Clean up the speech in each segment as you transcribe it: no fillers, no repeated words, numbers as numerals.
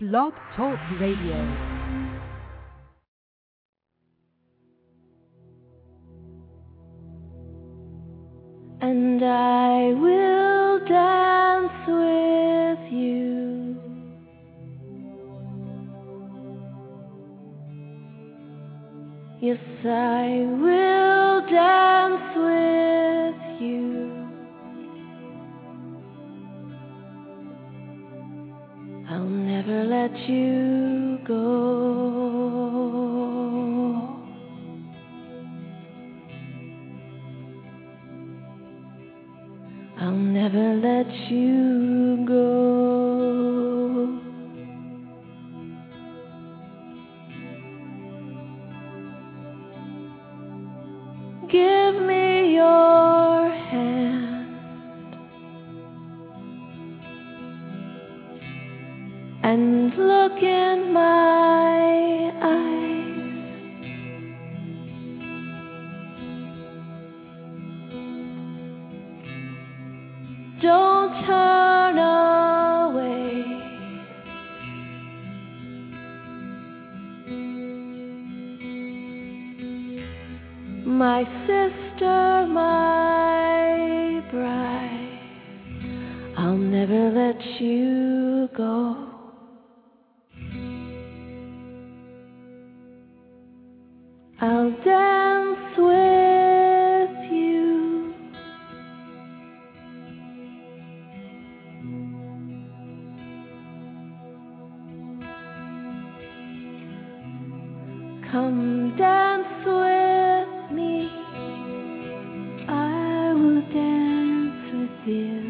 Blog Talk Radio. And I will dance with you. Yes, I will dance with you. I'll never let you go. I'll never let you go. Give me your hand and look in my eyes. Don't turn away. My sister, my bride, I'll never let you go. I'll dance with you. Come dance with me. I will dance with you,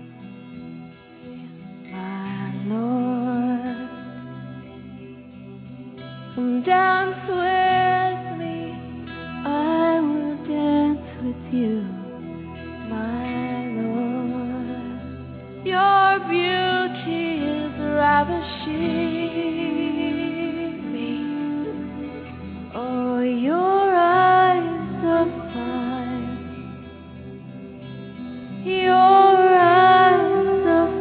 my Lord. Come dance with me. I will dance with you, my Lord. Your beauty is ravishing me. Oh, your eyes are fine. Your eyes are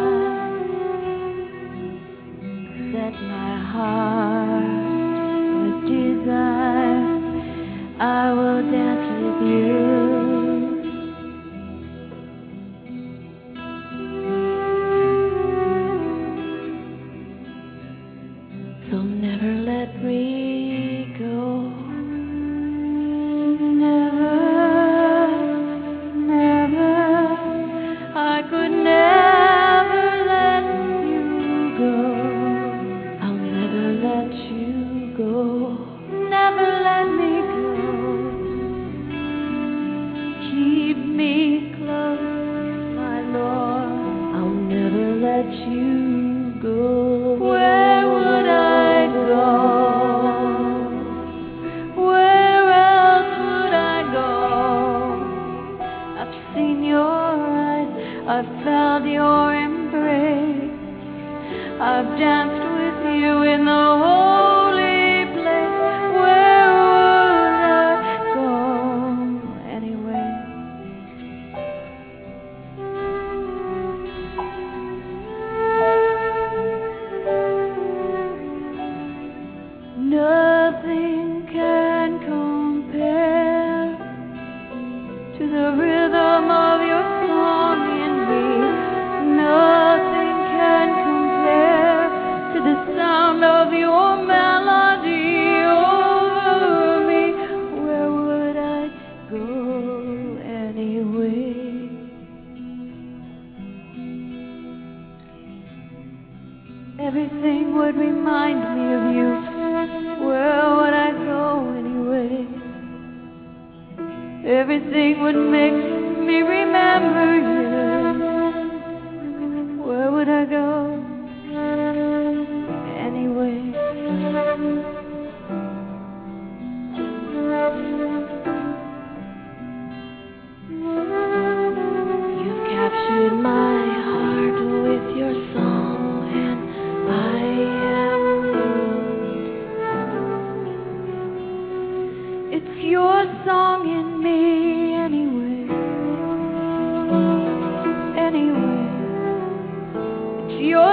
fine. Set my heart with desire. I will dance with you. So never let me go. Never, never. I could never let you go. I'll never let you go. Never let me go. Keep me close, my Lord. I'll never let you go. Where would I go? Where else would I go? I've seen your eyes, I've felt your embrace. I've danced with you in the holy place. Where would I go anyway? Nothing can compare to the rhythm of your song in me. Nothing can compare to the sound of your melody over me. Where would I go anyway? Everything would remind me of you. Where would I go anyway? Everything would make me remember you. Where would I go anyway? You've captured my heart with your song, and I am moved. It's your song in me anyway. Anyway, it's your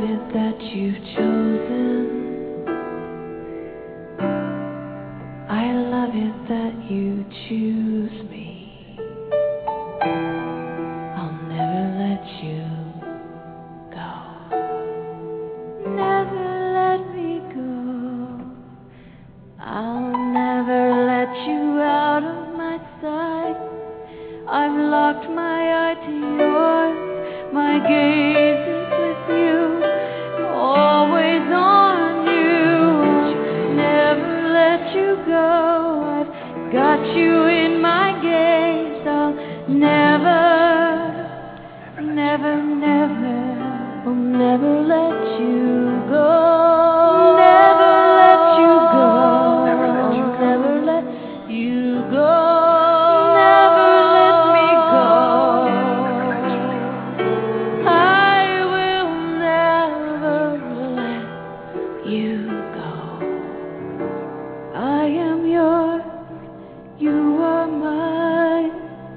it that you've chosen. I love it that you choose me. I'll never let you go. Never let me go. I'll never let you out of my sight. I've locked my eye to yours. My gaze is with you, always on you. Never let you go. I've got you in my gaze. I'll never, never, never, I'll never let you go. Never let you go. Never let you go. Never let you go. Never let me go. I will never let you go. I am yours. You are mine.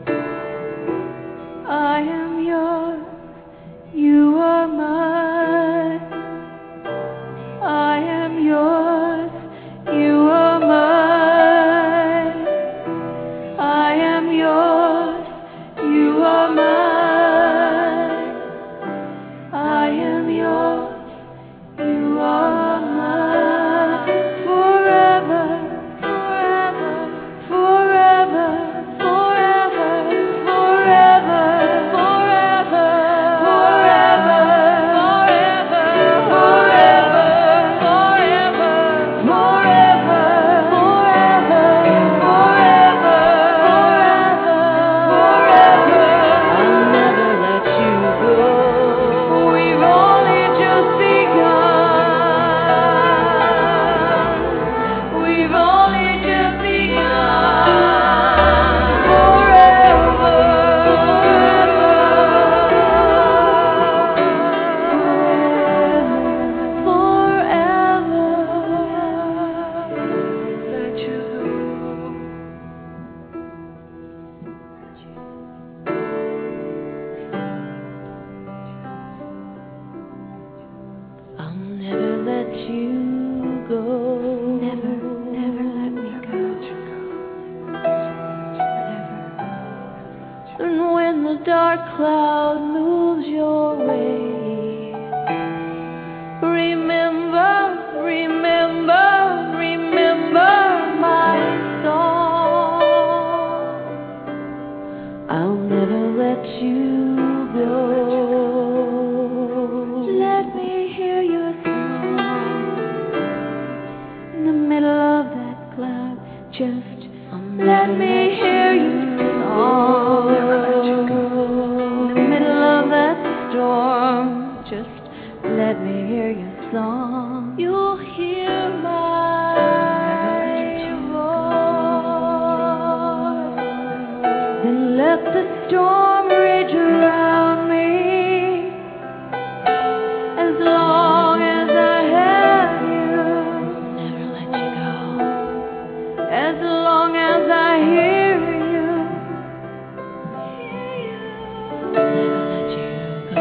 I am yours. You are mine. I am yours. You are mine. I am yours. You are mine. I am yours. You are mine. Forever, forever, forever, forever, forever, forever, forever, forever, forever, forever, forever, forever, forever, forever. I'll never let you go. We've only just begun. We've only just begun. Forever, forever, let you I'll never let you go. Never, never let me go. And when the dark cloud moves your way, remember, remember, remember my song. I'll never let you go. Let me hear your song in the middle of that cloud. Just let me hear your song in the middle of that storm. Just let me hear your song. You'll hear my voice. Then let the storm rage around me. As long as I have you, never let you go. As long as I hear you, never let you go.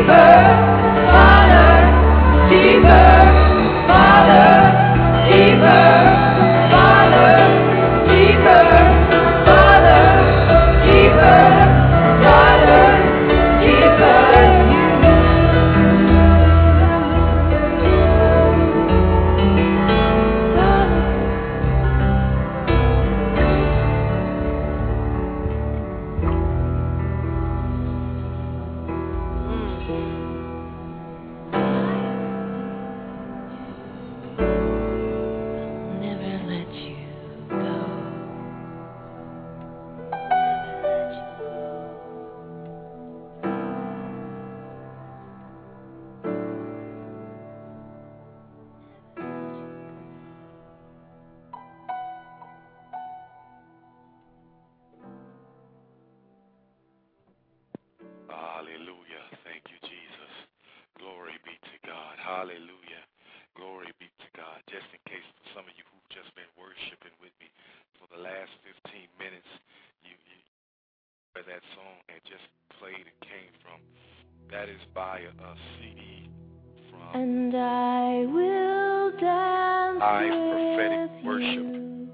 Hallelujah. Thank you, Jesus. Glory be to God. Hallelujah. Glory be to God. Just in case for some of you who've just been worshiping with me for the last 15 minutes, you heard that song and just played and came from. That is by a CD from And I will dance Live with Prophetic you. Worship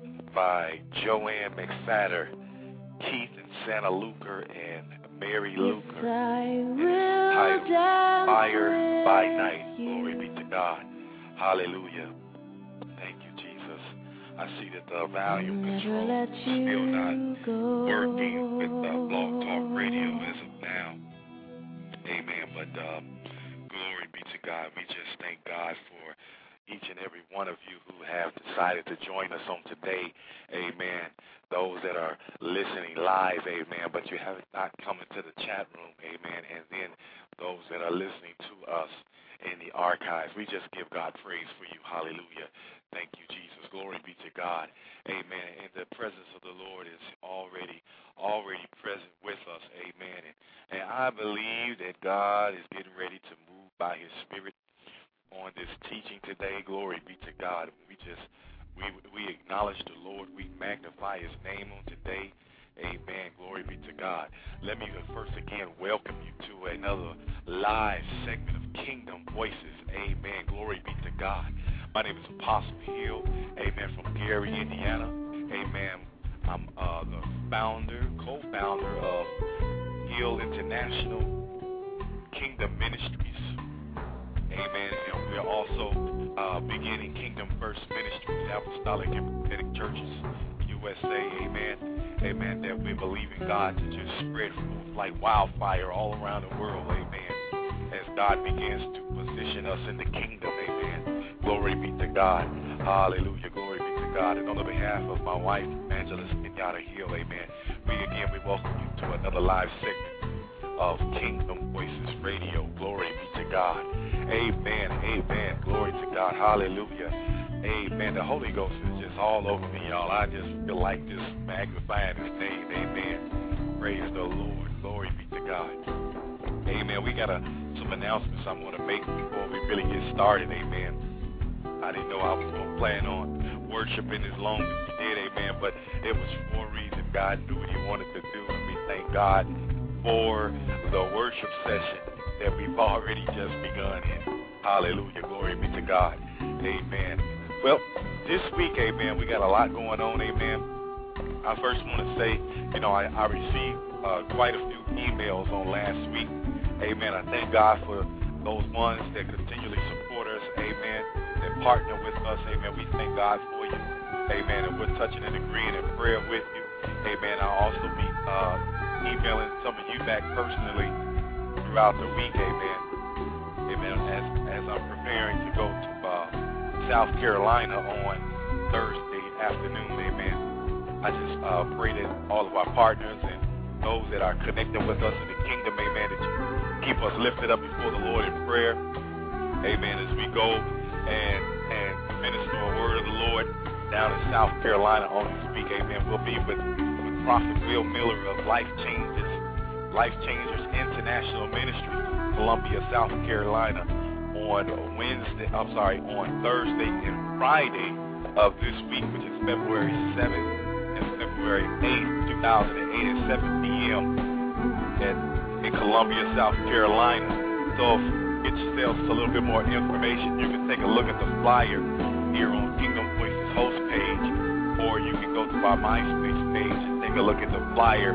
by Joanne McFadder, Keith and Santa Luker, and Mary Luker. And it's titled Fire by Night. Glory be to God. Hallelujah. Thank you, Jesus. I see that the volume control is still not working with Blog Talk Radio as of now. Amen. But glory be to God. We just thank God for each and every one of you who have decided to join us on today. Amen. Those that are listening live, amen, but you have not come into the chat room, amen, and then those that are listening to us in the archives. We just give God praise for you. Hallelujah. Thank you, Jesus. Glory be to God. Amen. And the presence of the Lord is already present with us. Amen. And I believe that God is getting ready to move by his Spirit on this teaching today. Glory be to God. We acknowledge the Lord. We magnify his name on today. Amen. Glory be to God. Let me first again welcome you to another live segment of Kingdom Voices. Amen. Glory be to God. My name is Apostle Hill. Amen. From Gary, Indiana. Amen. I'm the co-founder of Hill International Kingdom Ministries. Amen. And we're also beginning Kingdom First Ministries, Apostolic and Prophetic Churches, USA. Amen. Amen. That we're believing God to just spread forth like wildfire all around the world. Amen. As God begins to position us in the kingdom. Amen. Glory be to God. Hallelujah. Glory be to God. And on the behalf of my wife, Evangelist Kenyatta Hill, amen, we welcome you to another live segment of Kingdom Voices Radio. Glory be to God. Amen. Amen. Glory to God. Hallelujah. Amen. The Holy Ghost is just all over me, y'all. I just feel like just magnifying his name. Amen. Praise the Lord. Glory be to God. Amen. We got some announcements I'm going to make before we really get started. Amen. I didn't know I was going to plan on worshiping as long as we did. Amen. But it was for a reason. God knew what he wanted to do. And we thank God for the worship session that we've already just begun in. Hallelujah. Glory be to God. Amen. Well, this week, amen, we got a lot going on. Amen. I first want to say, I received quite a few emails on last week. Amen. I thank God for those ones that continually support us. Amen. That partner with us. Amen. We thank God for you. Amen. And we're touching and agreeing in prayer with you. Amen. I'll also be emailing some of you back personally throughout the week. Amen. Amen. As I'm preparing to go to South Carolina on Thursday afternoon. Amen. I just pray that all of our partners and those that are connected with us in the kingdom, amen, that you keep us lifted up before the Lord in prayer. Amen. As we go and minister a word of the Lord down in South Carolina on this week. Amen. We'll be with Prophet Will Miller of Life Changers International Ministry, Columbia, South Carolina, on Thursday and Friday of this week, which is February 7th and February 8th, 2008 at 7 p.m. in Columbia, South Carolina. So get yourselves a little bit more information. You can take a look at the flyer here on Kingdom Voices host page, or you can go to our MySpace page and take a look at the flyer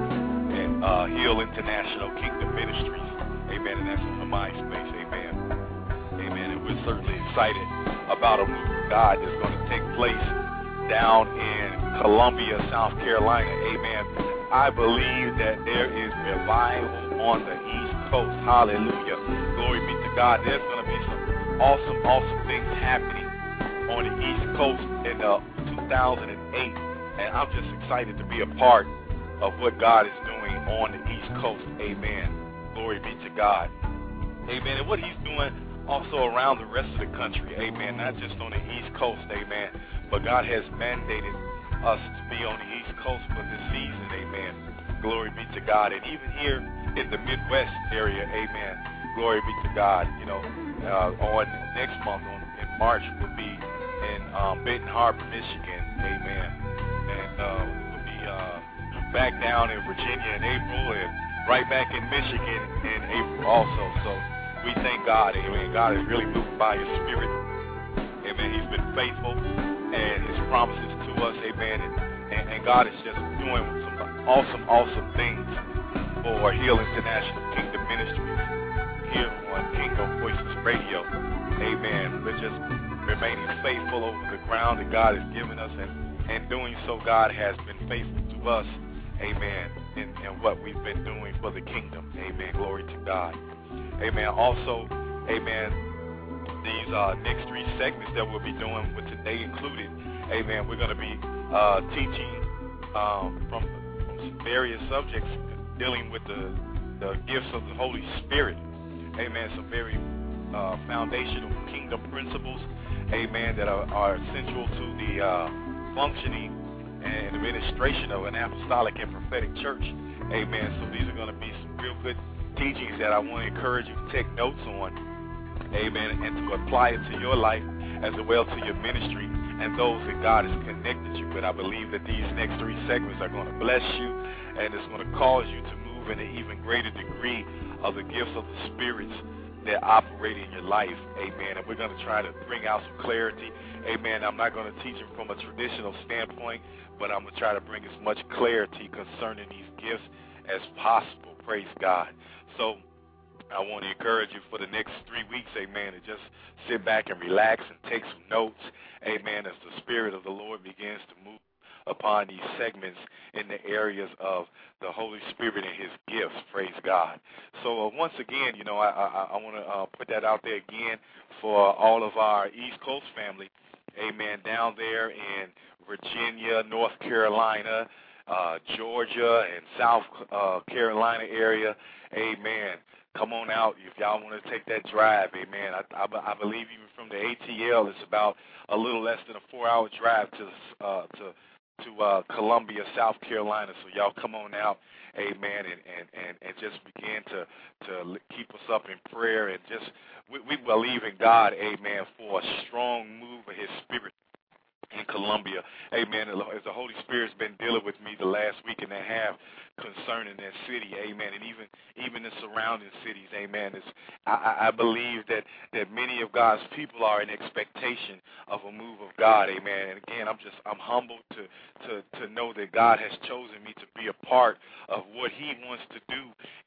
at Heal International Kingdom Ministries. Amen. And that's on the MySpace. Amen. Amen. And we're certainly excited about a move of God that's going to take place down in Columbia, South Carolina. Amen. I believe that there is revival on the East Coast. Hallelujah. Glory be to God. There's going to be some awesome things happening on the East Coast in 2008. And I'm just excited to be a part of what God is doing on the East Coast. Amen. Glory be to God. Amen. And what he's doing also around the rest of the country. Amen. Not just on the East Coast. Amen. But God has mandated us to be on the East Coast for this season. Amen. Glory be to God. And even here in the Midwest area. Amen. Glory be to God. You know, on next month, in March, we'll be in Benton Harbor, Michigan. Amen. And we'll be back down in Virginia in April and right back in Michigan in April also. So we thank God. Amen. God is really moved by His Spirit. Amen. He's been faithful and His promises to us. Amen. And God is just doing some awesome things for Heal International Kingdom Ministries here on Kingdom Voices Radio. Amen. We're just remaining faithful over the ground that God has given us, and doing so, God has been faithful to us. Amen. In what we've been doing for the kingdom. Amen. Glory to God. Amen. Also, amen, these next 3 segments that we'll be doing with today included, amen, we're going to be teaching from some various subjects dealing with the gifts of the Holy Spirit. Amen. Some very foundational kingdom principles, amen, that are essential to the functioning and administration of an apostolic and prophetic church. Amen. So these are going to be some real good teachings that I want to encourage you to take notes on. Amen. And to apply it to your life as well to your ministry and those that God has connected you with. I believe that these next 3 segments are going to bless you, and it's going to cause you to move in an even greater degree of the gifts of the spirits that operate in your life. Amen. And we're going to try to bring out some clarity. Amen. I'm not going to teach them from a traditional standpoint, but I'm going to try to bring as much clarity concerning these gifts as possible. Praise God. So I want to encourage you for the next 3 weeks, amen, to just sit back and relax and take some notes, amen, as the Spirit of the Lord begins to move upon these segments in the areas of the Holy Spirit and His gifts. Praise God. So once again, you know, I want to put that out there again for all of our East Coast family, amen, down there in Virginia, North Carolina, Georgia, and South Carolina area, amen. Come on out if y'all want to take that drive, amen. I believe even from the ATL, it's about a little less than a 4-hour drive to Columbia, South Carolina. So y'all come on out, amen, and just begin to keep us up in prayer, and just we believe in God, amen, for a strong move of His Spirit in Columbia, amen. As the Holy Spirit's been dealing with me the last week and a half concerning that city, amen, and even the surrounding cities, amen. I believe that many of God's people are in expectation of a move of God, amen. And again, I'm humbled to know that God has chosen me to be a part of what He wants to do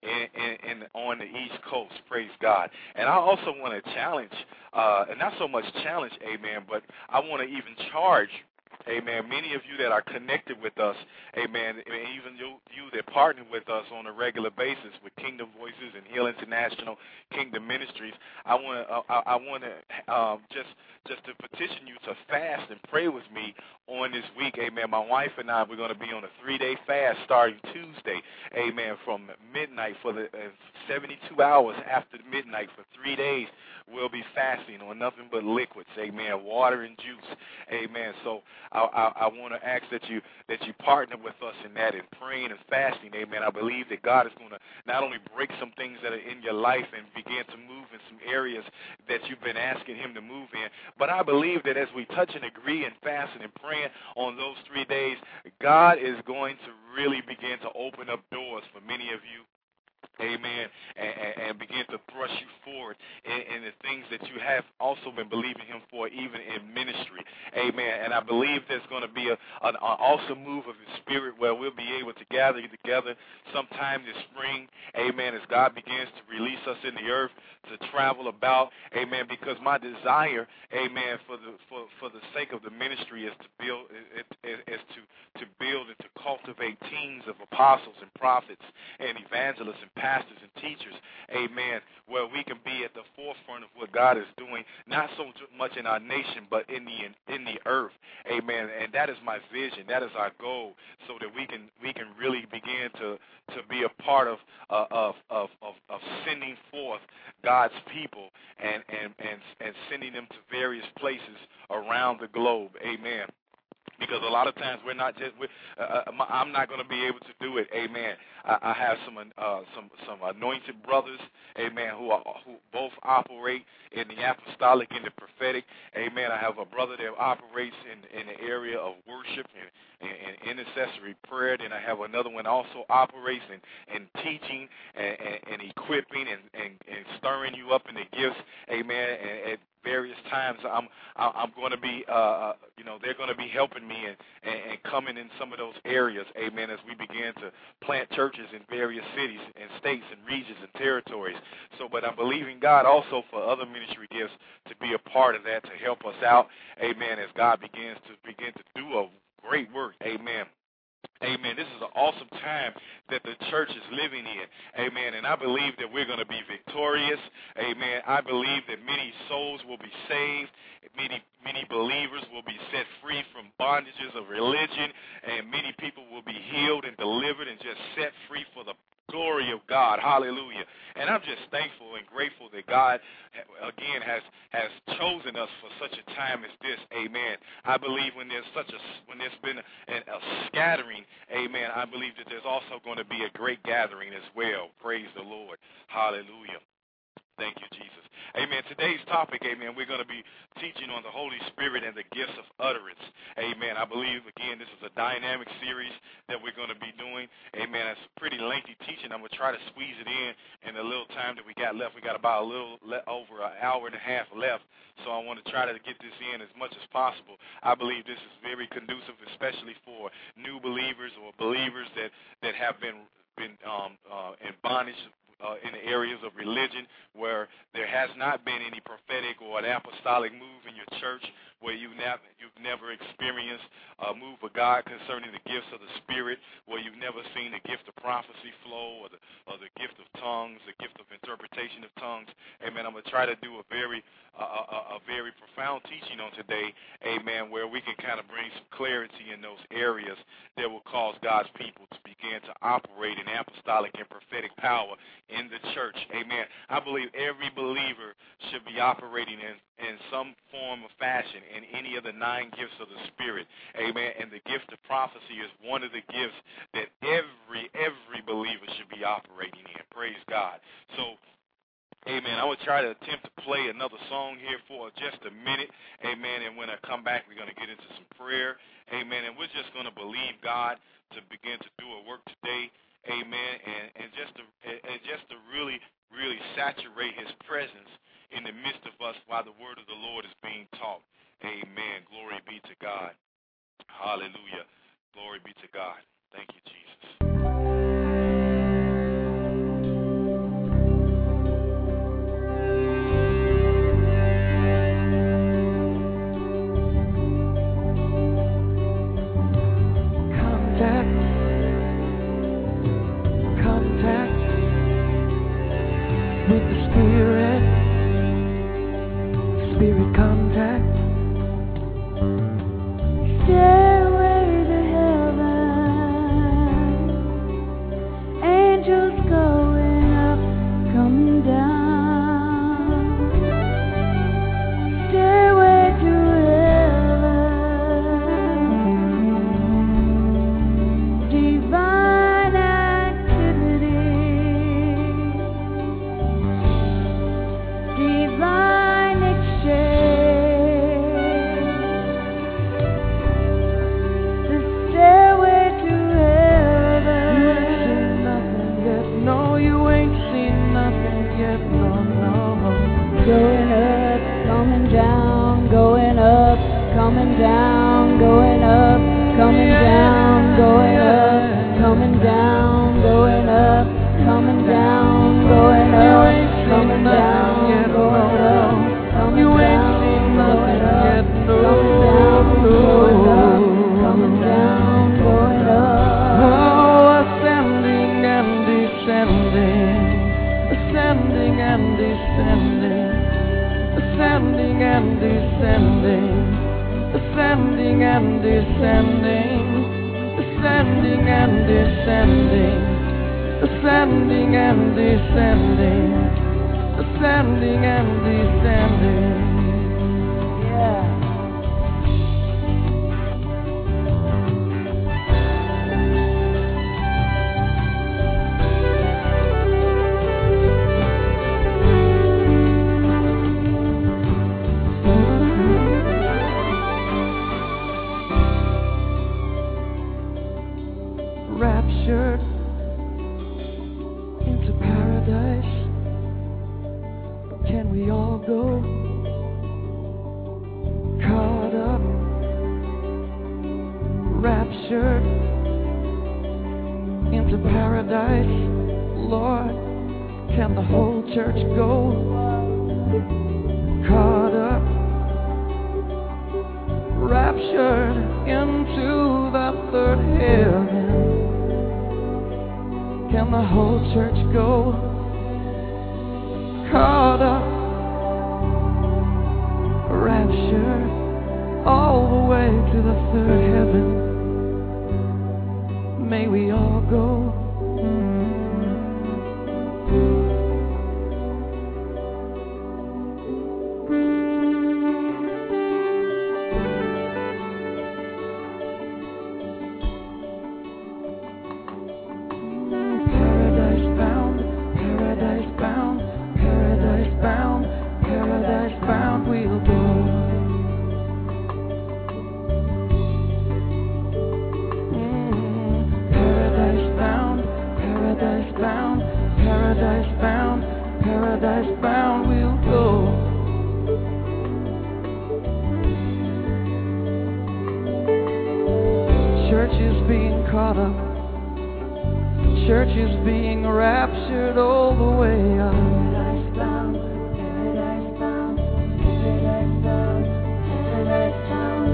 on the East Coast, praise God. And I also want to challenge, and not so much challenge, amen, but I want to even charge, amen, many of you that are connected with us, amen, and even you that partner with us on a regular basis with Kingdom Voices and Heal International Kingdom Ministries. I want to just to petition you to fast and pray with me on this week, amen. My wife and I, we're going to be on a 3-day fast starting Tuesday, amen, from midnight for the 72 hours after midnight for 3 days. We'll be fasting on nothing but liquids, amen, water and juice, amen. So I want to ask that you partner with us in that, in praying and fasting, amen. I believe that God is going to not only break some things that are in your life and begin to move in some areas that you've been asking Him to move in, but I believe that as we touch and agree and fasting and praying on those 3 days, God is going to really begin to open up doors for many of you Amen, and begin to thrust you forward in the things that you have also been believing him for, even in ministry. Amen. And I believe there's going to be an awesome move of his spirit where we'll be able to gather together sometime this spring. Amen. As God begins to release us in the earth to travel about. Amen. Because my desire, amen, for the sake of the ministry is to build, to build and to cultivate teams of apostles and prophets and evangelists and pastors and teachers, amen, where we can be at the forefront of what God is doing, not so much in our nation, but in the earth, amen. And that is my vision. That is our goal, so that we can really begin to be a part of sending forth God's people and sending them to various places around the globe, amen. Because a lot of times we're not just, I'm not going to be able to do it, amen. I have some anointed brothers, amen, who both operate in the apostolic and the prophetic, amen. I have a brother that operates in the area of worship and intercessory prayer. Then I have another one also operates in teaching and equipping and stirring you up in the gifts, amen. And at various times I'm going to be, they're going to be helping me and coming in some of those areas, amen, as we begin to plant churches in various cities and states and regions and territories. So, but I'm believing God also for other ministry gifts to be a part of that, to help us out, amen, as God begins to do a great work, amen. Amen. This is an awesome time that the church is living in. Amen. And I believe that we're going to be victorious. Amen. I believe that many souls will be saved. Many believers will be set free from bondages of religion. And many people will be healed and delivered and just set free for the glory of God. Hallelujah. And I'm just thankful and grateful that God, again, has chosen us for such a time as this. Amen. I believe when there's been a scattering, amen, I believe that there's also going to be a great gathering as well. Praise the Lord. Hallelujah. Thank you, Jesus. Amen. Today's topic, amen, we're going to be teaching on the Holy Spirit and the gifts of utterance. Amen. I believe, again, this is a dynamic series that we're going to be doing. Amen. It's a pretty lengthy teaching. I'm going to try to squeeze it in the little time that we got left. We got about a little over an hour and a half left, so I want to try to get this in as much as possible. I believe this is very conducive, especially for new believers or believers that have been in bondage in the areas of religion where there has not been any prophetic or an apostolic move in your church, where you've never experienced a move of God concerning the gifts of the Spirit, where you've never seen the gift of prophecy flow or the gift of tongues, the gift of interpretation of tongues. Amen. I'm going to try to do a very profound teaching on today, amen, where we can kind of bring some clarity in those areas that will cause God's people to begin to operate in apostolic and prophetic power in the church. Amen. I believe every believer should be operating in some form of fashion in any of the 9 gifts of the Spirit. Amen. And the gift of prophecy is one of the gifts that every believer should be operating in. Praise God. So, amen. I will try to attempt to play another song here for just a minute. Amen. And when I come back, we're going to get into some prayer. Amen. And we're just going to believe God to begin to do a work today. Amen. And just to really saturate his presence in the midst of us while the word of the Lord is being taught. Amen. Glory be to God. Hallelujah. Glory be to God. Thank you, Jesus. With the Spirit contact, stairway to heaven, angels going up, coming down, stairway to heaven, divine activity. Divine exchange, the stairway to heaven. You ain't seen nothing yet. No, you ain't and descending, ascending and descending, ascending and descending, ascending and descending, ascending and descending. Yeah. Raptured into paradise, can we all go? Caught up, raptured into paradise, Lord, can the whole church go? Caught up, raptured into the third heaven, can the whole church go? Caught up, raptured all the way to the third heaven. May we all go. Church is being raptured all the way up. Paradise bound, paradise bound, paradise bound, paradise bound.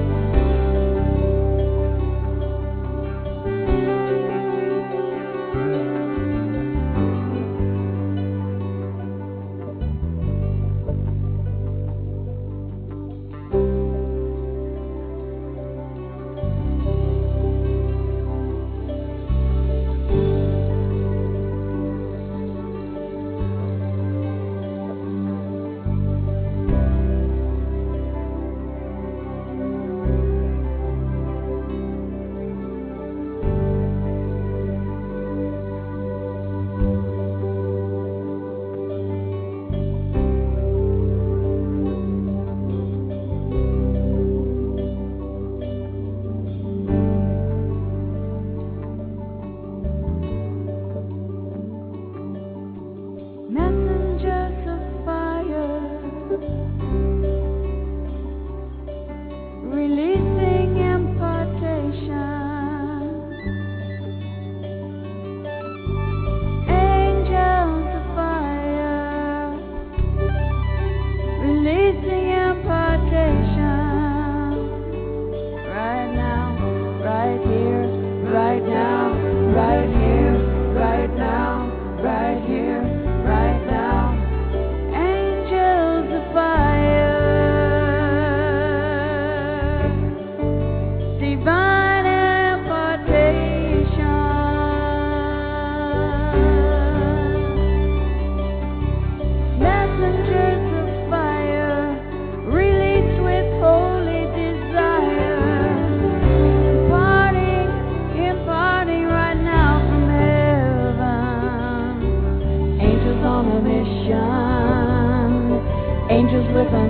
Angels with a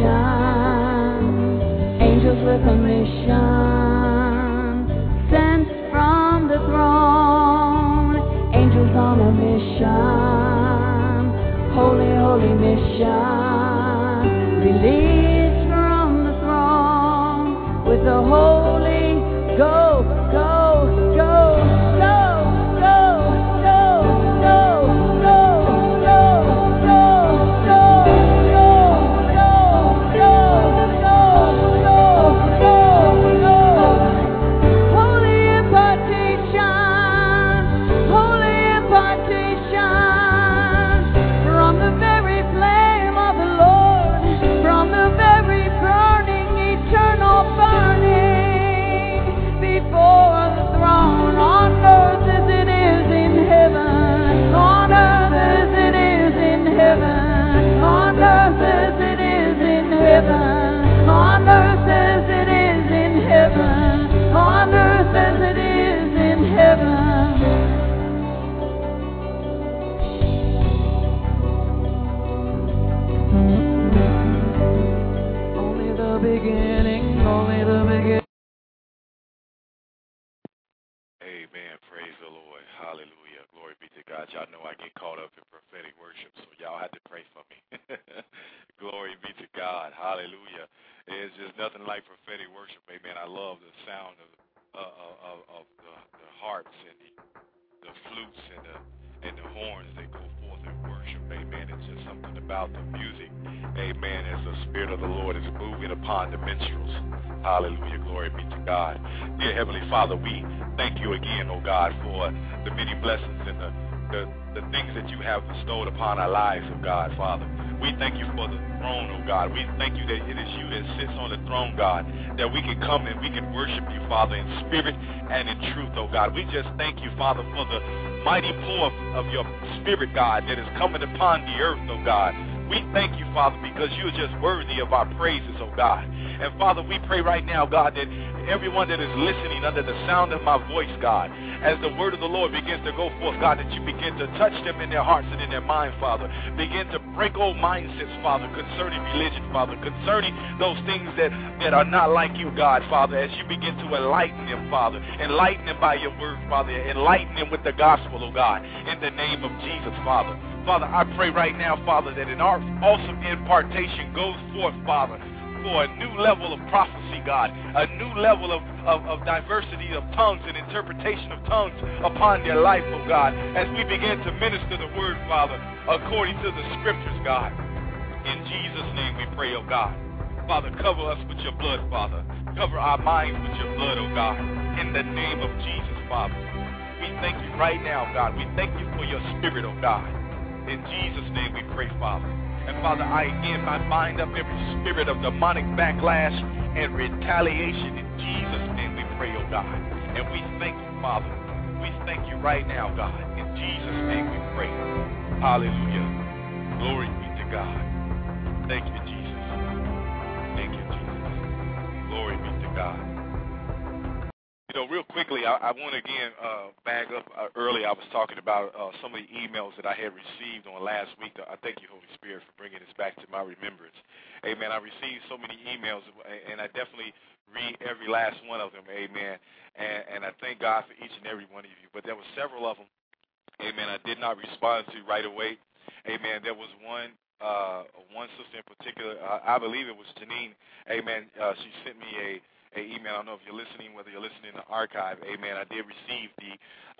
mission, angels with a mission, sent from the throne. Angels on a mission, holy, holy mission, released from the throne with the Holy Ghost. Go, go, go, go, go, go, go, go, go, go, go, go, go, go, go, go. Holy impartation, holy impartation, from the very flame of the Lord, from the very y'all know I get caught up in prophetic worship, so y'all have to pray for me. Glory be to God. Hallelujah. There's just nothing like prophetic worship. Amen. I love the sound of the harps and the flutes and the horns that go forth in worship. Amen. It's just something about the music. Amen. As the Spirit of the Lord is moving upon the minstrels. Hallelujah. Glory be to God. Dear Heavenly Father, we thank you again, oh God, for the many blessings and the things that you have bestowed upon our lives, oh God, Father. We thank you for the throne, oh God. We thank you that it is you that sits on the throne, God, that we can come and we can worship you, Father, in spirit and in truth, oh God. We just thank you, Father, for the mighty pour of your spirit, God, that is coming upon the earth, oh God. We thank you, Father, because you are just worthy of our praises, oh God. And Father, we pray right now, God, that everyone that is listening under the sound of my voice, God, as the word of the Lord begins to go forth, God, that you begin to touch them in their hearts and in their mind, Father. Begin to break old mindsets, Father, concerning religion, Father, concerning those things that are not like you, God, Father, as you begin to enlighten them, Father. Enlighten them by your word, Father. Enlighten them with the gospel, oh God, in the name of Jesus, Father. Father, I pray right now, Father, that an awesome impartation goes forth, Father, for a new level of prophecy, God, a new level of diversity of tongues and interpretation of tongues upon their life, oh God, as we begin to minister the word, Father, according to the scriptures, God. In Jesus' name we pray, oh God. Father, cover us with your blood, Father. Cover our minds with your blood, oh God, in the name of Jesus, Father. We thank you right now, God. We thank you for your spirit, oh God. In Jesus' name we pray, Father. And Father, I bind up every spirit of demonic backlash and retaliation. In Jesus' name we pray, oh God. And we thank you, Father. We thank you right now, God. In Jesus' name we pray. Hallelujah. Glory be to God. Thank you, Jesus. Thank you, Jesus. Glory be to God. You know, real quickly, I want to again bag up early. I was talking about some of the emails that I had received on last week. I thank you, Holy Spirit, for bringing this back to my remembrance. Amen. I received so many emails, and I definitely read every last one of them. Amen. And I thank God for each and every one of you. But there were several of them, amen, I did not respond to right away. Amen. There was one sister in particular, I believe it was Janine. Amen. She sent me a email. I don't know if you're listening, whether you're listening to archive. Amen. I did receive the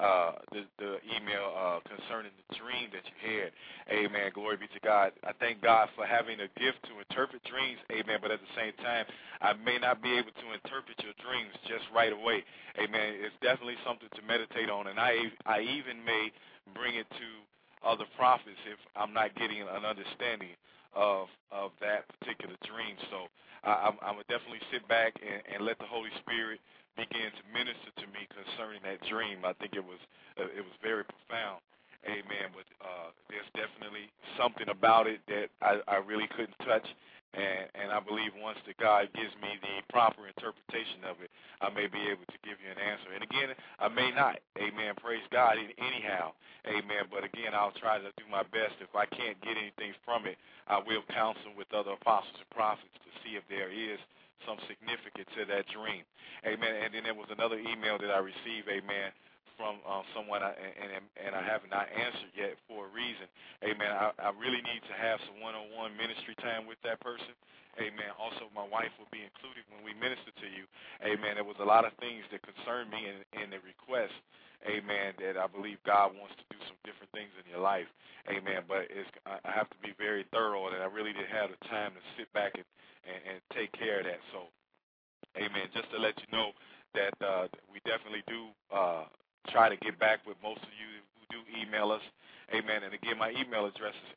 email concerning the dream that you had. Amen. Glory be to God. I thank God for having a gift to interpret dreams. Amen. But at the same time, I may not be able to interpret your dreams just right away. Amen. It's definitely something to meditate on, and I even may bring it to other prophets if I'm not getting an understanding of that particular dream. So I would definitely sit back and let the Holy Spirit begin to minister to me concerning that dream. I think it was very profound. Amen. But there's definitely something about it that I really couldn't touch. And I believe once that God gives me the proper interpretation of it, I may be able to give you an answer. And again, I may not. Amen. Praise God anyhow. Amen. But again, I'll try to do my best. If I can't get anything from it, I will counsel with other apostles and prophets to see if there is some significance to that dream. Amen. And then there was another email that I received, amen, from someone, and I have not answered yet for a reason. Amen. I really need to have some one-on-one ministry time with that person. Amen. Also, my wife will be included when we minister to you. Amen. There was a lot of things that concern me in the request. Amen. That I believe God wants to do some different things in your life. Amen. But I have to be very thorough, and I really didn't have the time to sit back and take care of that. So, amen. Just to let you know that we definitely do try to get back with most of you who do email us. Amen. And again, my email address is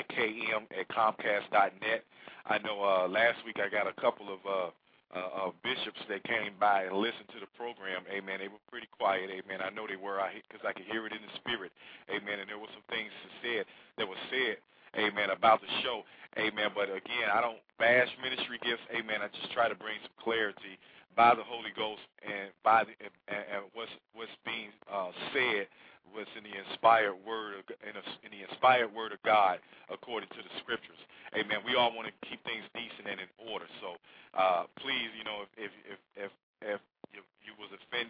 hikim@comcast.net. I know last week I got a couple of bishops that came by and listened to the program. Amen. They were pretty quiet. Amen. I know they were because I could hear it in the spirit. Amen. And there were some things that were said. Amen. About the show. Amen. But again, I don't bash ministry gifts. Amen. I just try to bring some clarity by the Holy Ghost and by what's being said was in the inspired word of God according to the scriptures. Amen. We all want to keep things decent and in order. So please, if you was offended,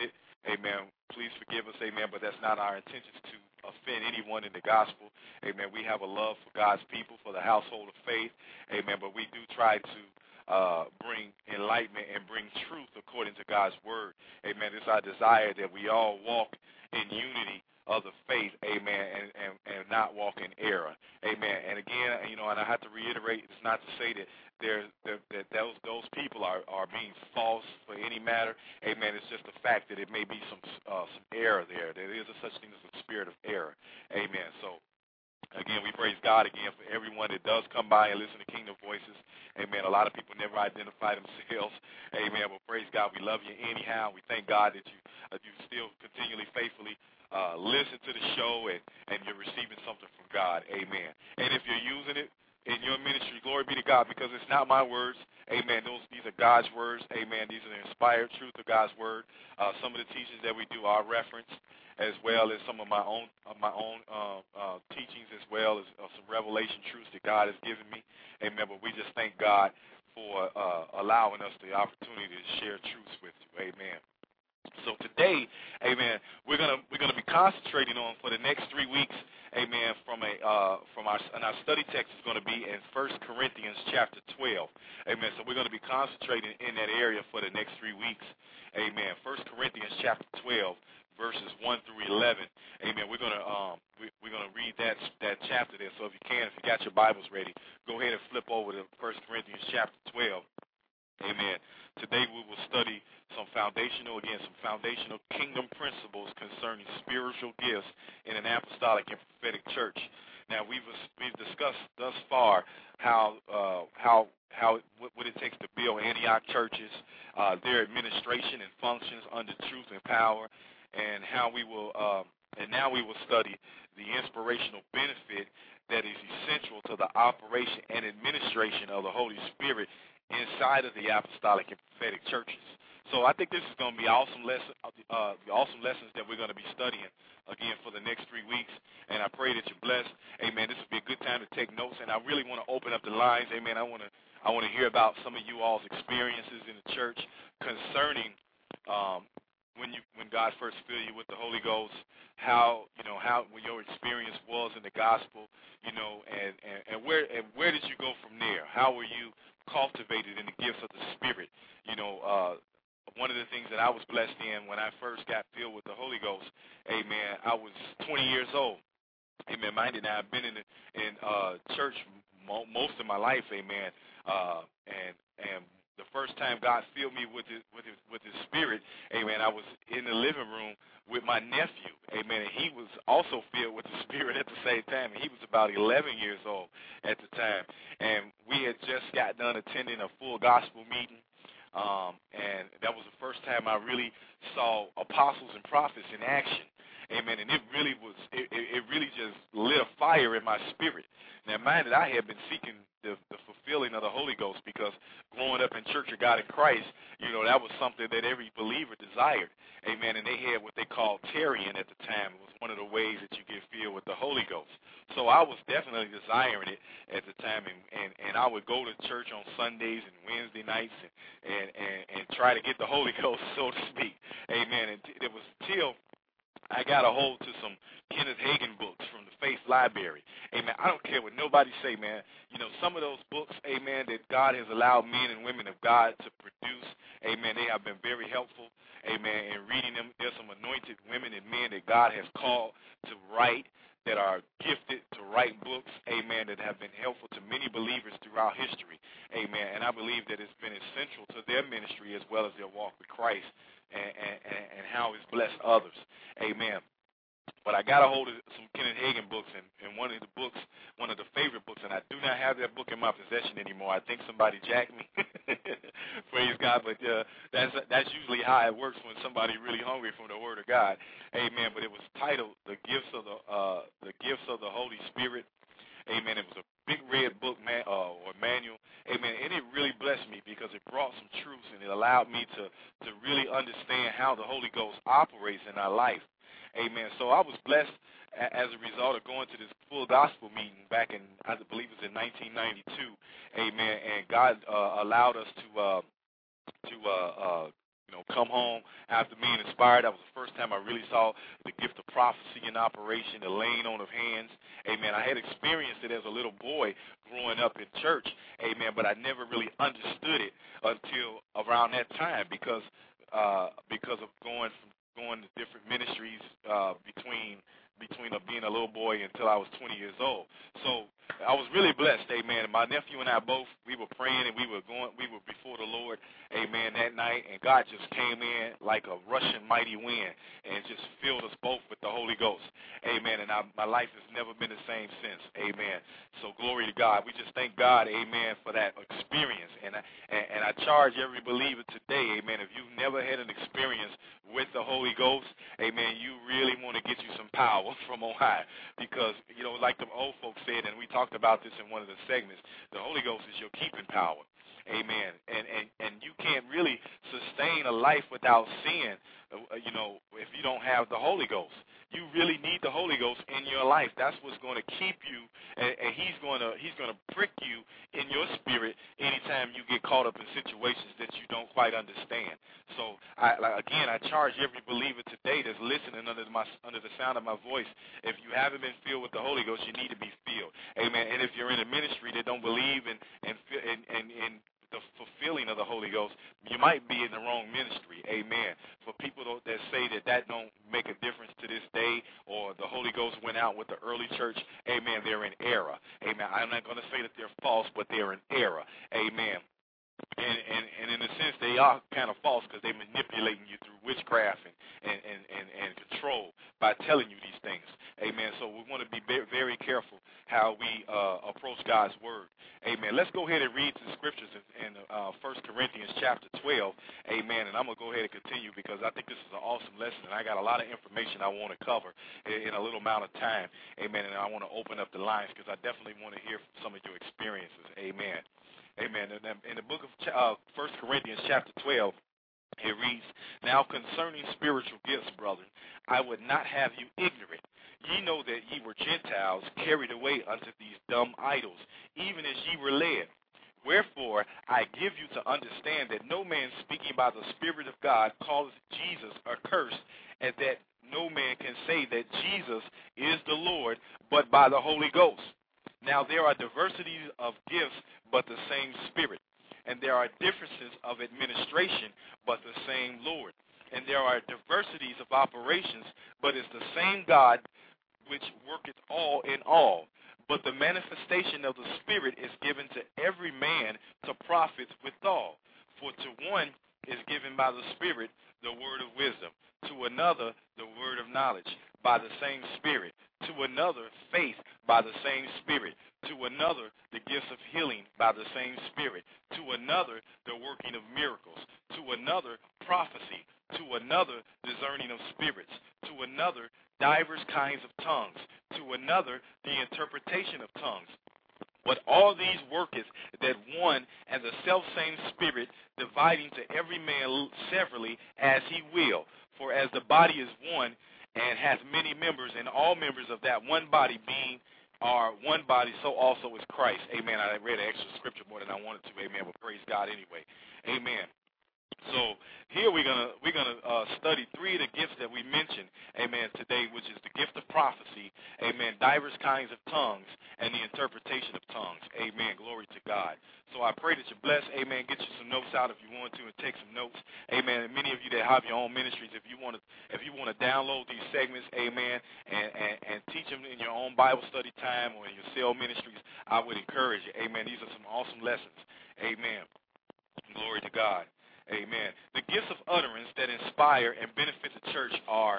Amen. Please forgive us, amen, but that's not our intentions to offend anyone in the gospel. Amen. We have a love for God's people, for the household of faith. Amen. But we do try to bring enlightenment and bring truth according to God's word. Amen. It's our desire that we all walk in unity of the faith, amen, and not walk in error. Amen. And again, and I have to reiterate, it's not to say that that those people are being false for any matter. Amen. It's just the fact that it may be some error there. There is a such thing as a spirit of error. Amen. So again, we praise God again for everyone that does come by and listen to Kingdom Voices. Amen. A lot of people never identify themselves. Amen. But praise God, we love you anyhow. We thank God that you still continually faithfully listen to the show and you're receiving something from God. Amen. And if you're using it in your ministry, glory be to God, because it's not my words. Amen. These are God's words. Amen. These are the inspired truth of God's word. Some of the teachings that we do are referenced, as well as some of my own teachings, as well as some revelation truths that God has given me. Amen. But we just thank God for allowing us the opportunity to share truths with you. Amen. So today, amen, we're gonna be concentrating on for the next 3 weeks, amen, from our study text is going to be in 1 Corinthians chapter 12, amen. So we're going to be concentrating in that area for the next 3 weeks, amen. 1 Corinthians chapter 12, verses 1 through 11, amen. We're gonna read that chapter there. So if you got your Bibles ready, go ahead and flip over to 1 Corinthians chapter 12, amen. Today we will study some foundational kingdom principles concerning spiritual gifts in an apostolic and prophetic church. Now we've discussed thus far what it takes to build Antioch churches, their administration and functions under truth and power, and how we will now we will study the inspirational benefit that is essential to the operation and administration of the Holy Spirit inside of the apostolic and prophetic churches. So I think this is going to be awesome lessons that we're going to be studying again for the next 3 weeks, and I pray that you're blessed. Amen. This will be a good time to take notes, and I really want to open up the lines. Amen. I want to hear about some of you all's experiences in the church concerning when God first filled you with the Holy Ghost, how your experience was in the gospel, and where did you go from there? How were you cultivated in the gifts of the Spirit? One of the things that I was blessed in when I first got filled with the Holy Ghost, amen, I was 20 years old. Amen. Mind you, now I've been in church most of my life, amen, and the first time God filled me with His Spirit, amen, I was in the living room with my nephew, amen, and he was also filled with the Spirit at the same time, and he was about 11 years old at the time, and we had just got done attending a full gospel meeting, and that was the first time I really saw apostles and prophets in action, amen, and it really just lit a fire in my spirit. Now, mind that I had been seeking the fulfilling of the Holy Ghost, because growing up in Church of God in Christ, that was something that every believer desired, amen, and they had what they called tarrying at the time. It was one of the ways that you get filled with the Holy Ghost. So I was definitely desiring it at the time, and I would go to church on Sundays and Wednesday nights and try to get the Holy Ghost, so to speak, amen, and it was till I got a hold to some Kenneth Hagin books from the Faith Library. Amen. I don't care what nobody say, man. Some of those books, amen, that God has allowed men and women of God to produce, amen, they have been very helpful, amen, in reading them. There's some anointed women and men that God has called to write, that are gifted to write books, amen, that have been helpful to many believers throughout history, amen, and I believe that it's been essential to their ministry as well as their walk with Christ, and how it's blessed others. Amen. But I got a hold of some Kenneth Hagin books, and one of the favorite books, and I do not have that book in my possession anymore. I think somebody jacked me. Praise God. But that's usually how it works when somebody really hungry from the Word of God. Amen. But it was titled "The Gifts of the Holy Spirit." Amen. It was a big red book or manual. Amen. And it really blessed me because it brought some truths, and it allowed me to really understand how the Holy Ghost operates in our life. Amen. So I was blessed as a result of going to this full gospel meeting back in, I believe it was in 1992. Amen. And God allowed us to come home after being inspired. That was the first time I really saw the gift of prophecy in operation, the laying on of hands. Amen. I had experienced it as a little boy growing up in church. Amen. But I never really understood it until around that time because of going to different ministries between being a little boy until I was 20 years old. So I was really blessed, amen. My nephew and I both, we were praying and we were before the Lord, amen, that night, and God just came in like a rushing mighty wind and just filled us both with the Holy Ghost, amen. And my life has never been the same since, amen. So glory to God. We just thank God, amen, for that experience. And I charge every believer today, amen, if you've never had an experience with the Holy Ghost, amen, you really want to get you some power from on high because, like the old folks said, and we talked about this in one of the segments, the Holy Ghost is your keeping power, amen, and you can't really sustain a life without sin, if you don't have the Holy Ghost. You really need the Holy Ghost in your life. That's what's going to keep you, and He's going to prick you in your spirit anytime you get caught up in situations that you don't quite understand. So, I charge every believer today that's listening under the sound of my voice. If you haven't been filled with the Holy Ghost, you need to be filled. Amen. And if you're in a ministry that don't believe in the fulfilling of the Holy Ghost, you might be in the wrong ministry. Amen. For people that say that don't make a difference to this day, or the Holy Ghost went out with the early church, amen, they're in error. Amen. I'm not going to say that they're false, but they're in error. Amen. And in a sense, they are kind of false because they're manipulating you through witchcraft and control by telling you these things. Amen. So we want to be very careful how we approach God's word. Amen. Let's go ahead and read the scriptures in 1 Corinthians chapter 12. Amen. And I'm going to go ahead and continue because I think this is an awesome lesson, and I got a lot of information I want to cover in a little amount of time. Amen. And I want to open up the lines because I definitely want to hear some of your experiences. Amen. Amen. In the book of 1 Corinthians chapter 12, it reads, "Now concerning spiritual gifts, brethren, I would not have you ignorant. Ye know that ye were Gentiles, carried away unto these dumb idols, even as ye were led. Wherefore I give you to understand that no man speaking by the Spirit of God calleth Jesus accursed, and that no man can say that Jesus is the Lord, but by the Holy Ghost. Now there are diversities of gifts, but the same Spirit. And there are differences of administration, but the same Lord. And there are diversities of operations, but it's the same God which worketh all in all. But the manifestation of the Spirit is given to every man to profit withal. For to one is given by the Spirit the word of wisdom, to another the word of knowledge by the same Spirit, to another faith by the same Spirit, to another the gifts of healing by the same Spirit, to another the working of miracles, to another prophecy, to another discerning of spirits, to another divers kinds of tongues, to another the interpretation of tongues. But all these worketh that one and the selfsame Spirit, dividing to every man severally as he will. For as the body is one, and hath many members, and all members of that one body are one body, so also is Christ." Amen. I read an extra scripture more than I wanted to. Amen. But praise God anyway. Amen. So here we're gonna study three of the gifts that we mentioned, amen, today, which is the gift of prophecy, amen, divers kinds of tongues, and the interpretation of tongues. Amen. Glory to God. So I pray that you're blessed. Amen. Get you some notes out if you want to, and take some notes. Amen. And many of you that have your own ministries, if you want to download these segments, amen, and teach them in your own Bible study time or in your cell ministries, I would encourage you. Amen. These are some awesome lessons. Amen. Glory to God. Amen. The gifts of utterance that inspire and benefit the church are